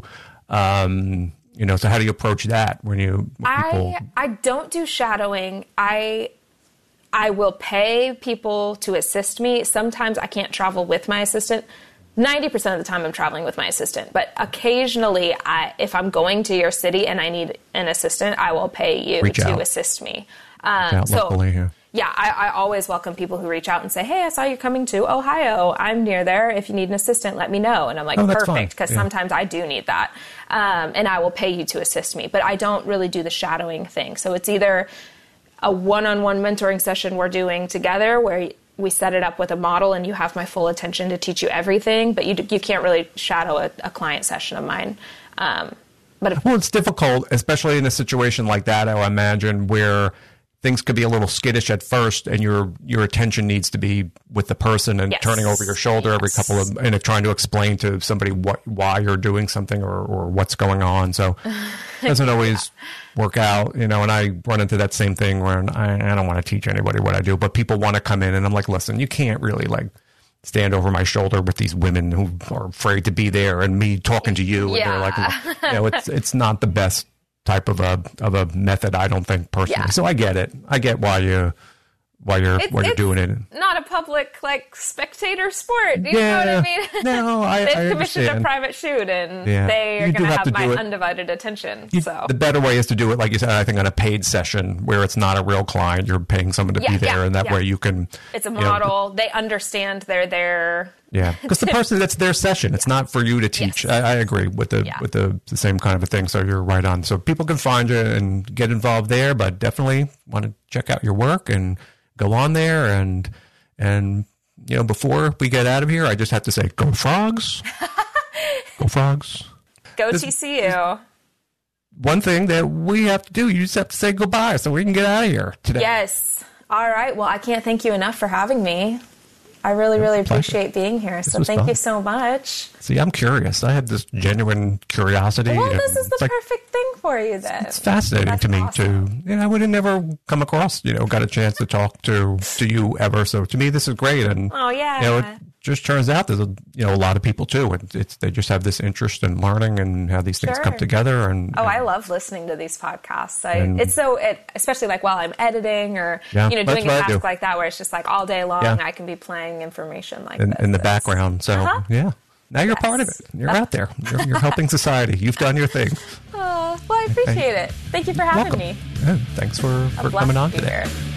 Speaker 4: Um, you know, so how do you approach that when you, when people,
Speaker 1: I I don't do shadowing. I I will pay people to assist me. Sometimes I can't travel with my assistant. ninety percent of the time I'm traveling with my assistant, but occasionally I, if I'm going to your city and I need an assistant, I will pay you
Speaker 4: Reach
Speaker 1: to
Speaker 4: out.
Speaker 1: assist me. Um,
Speaker 4: out
Speaker 1: so
Speaker 4: locally, yeah.
Speaker 1: yeah, I, I always welcome people who reach out and say, hey, I saw you coming to Ohio. I'm near there. If you need an assistant, let me know. And I'm like,
Speaker 4: Oh, that's fine.
Speaker 1: perfect, because
Speaker 4: Yeah.
Speaker 1: sometimes I do need that. Um, and I will pay you to assist me. But I don't really do the shadowing thing. So it's either a one-on-one mentoring session we're doing together where we set it up with a model and you have my full attention to teach you everything, but you, you can't really shadow a, a client session of mine. Um, but if,
Speaker 4: Well, it's difficult, especially in a situation like that, I imagine, where things could be a little skittish at first and your your attention needs to be with the person and
Speaker 1: Yes.
Speaker 4: turning over your shoulder every
Speaker 1: Yes.
Speaker 4: couple of, and trying to explain to somebody what why you're doing something or, or what's going on. So it doesn't always work out, you know, and I run into that same thing where I, I don't want to teach anybody what I do, but people want to come in and I'm like, listen, you can't really like stand over my shoulder with these women who are afraid to be there and me talking to you.
Speaker 1: Yeah.
Speaker 4: And they're like, you know, it's, it's not the best type of a of a method, I don't think, personally.
Speaker 1: Yeah.
Speaker 4: So I get it. I get why you why you're
Speaker 1: It's-
Speaker 4: why you're
Speaker 1: it's
Speaker 4: doing it.
Speaker 1: not a public, like, spectator sport. You
Speaker 4: Yeah.
Speaker 1: know what I mean?
Speaker 4: No, I-
Speaker 1: They've
Speaker 4: I
Speaker 1: commissioned a
Speaker 4: understand.
Speaker 1: private shoot, and
Speaker 4: Yeah.
Speaker 1: they are
Speaker 4: You do
Speaker 1: going to
Speaker 4: have
Speaker 1: have
Speaker 4: to
Speaker 1: my
Speaker 4: do it.
Speaker 1: undivided attention.
Speaker 4: You-
Speaker 1: so
Speaker 4: The better way is to do it, like you said, I think on a paid session where it's not a real client. You're paying someone to
Speaker 1: Yeah,
Speaker 4: be there,
Speaker 1: yeah,
Speaker 4: and that
Speaker 1: yeah.
Speaker 4: way you can.
Speaker 1: it's a
Speaker 4: you know,
Speaker 1: model. They understand they're there.
Speaker 4: Yeah, because the person, that's their session. It's not for you to teach.
Speaker 1: Yes.
Speaker 4: I, I agree with the
Speaker 1: Yeah.
Speaker 4: with the, the same kind of a thing. So you're right on. So people can find you and get involved there, but definitely want to check out your work and go on there. And and you know, before we get out of here, I just have to say, go Frogs, go Frogs.
Speaker 1: Go
Speaker 4: This-
Speaker 1: T C U.
Speaker 4: One thing that we have to do, you just have to say goodbye so we can get out of here today.
Speaker 1: Yes. All right. Well, I can't thank you enough for having me. I really, really
Speaker 4: a pleasure.
Speaker 1: appreciate being here. So
Speaker 4: was
Speaker 1: thank
Speaker 4: fun.
Speaker 1: you so much.
Speaker 4: See, I'm curious. I have this genuine curiosity.
Speaker 1: Well,
Speaker 4: and
Speaker 1: this is the
Speaker 4: it's like-
Speaker 1: perfect thing for you then.
Speaker 4: It's fascinating
Speaker 1: That's
Speaker 4: to me
Speaker 1: awesome.
Speaker 4: too. You know, I would have never come across, you know, got a chance to talk to to you ever. So to me, this is great. And
Speaker 1: Oh, yeah.
Speaker 4: you know, it just turns out there's a you know a lot of people too, and it's they just have this interest in learning and how these things
Speaker 1: Sure.
Speaker 4: come together. And
Speaker 1: Oh,
Speaker 4: and,
Speaker 1: I love listening to these podcasts. I,
Speaker 4: And-
Speaker 1: it's so, it, especially like while I'm editing or
Speaker 4: Yeah,
Speaker 1: you know
Speaker 4: that's
Speaker 1: doing a
Speaker 4: what I
Speaker 1: task
Speaker 4: do.
Speaker 1: like that, where it's just like all day long,
Speaker 4: Yeah.
Speaker 1: I can be playing information like
Speaker 4: in,
Speaker 1: this.
Speaker 4: in the
Speaker 1: It's-
Speaker 4: background. So
Speaker 1: Uh-huh.
Speaker 4: yeah, now you're
Speaker 1: Yes.
Speaker 4: part of it. You're out there. You're, you're helping society. You've done your thing.
Speaker 1: Oh, well, I appreciate it. Thank you for having
Speaker 4: Welcome.
Speaker 1: me.
Speaker 4: Yeah, thanks for,
Speaker 1: A
Speaker 4: for
Speaker 1: blessed
Speaker 4: coming on
Speaker 1: to be
Speaker 4: today.
Speaker 1: here.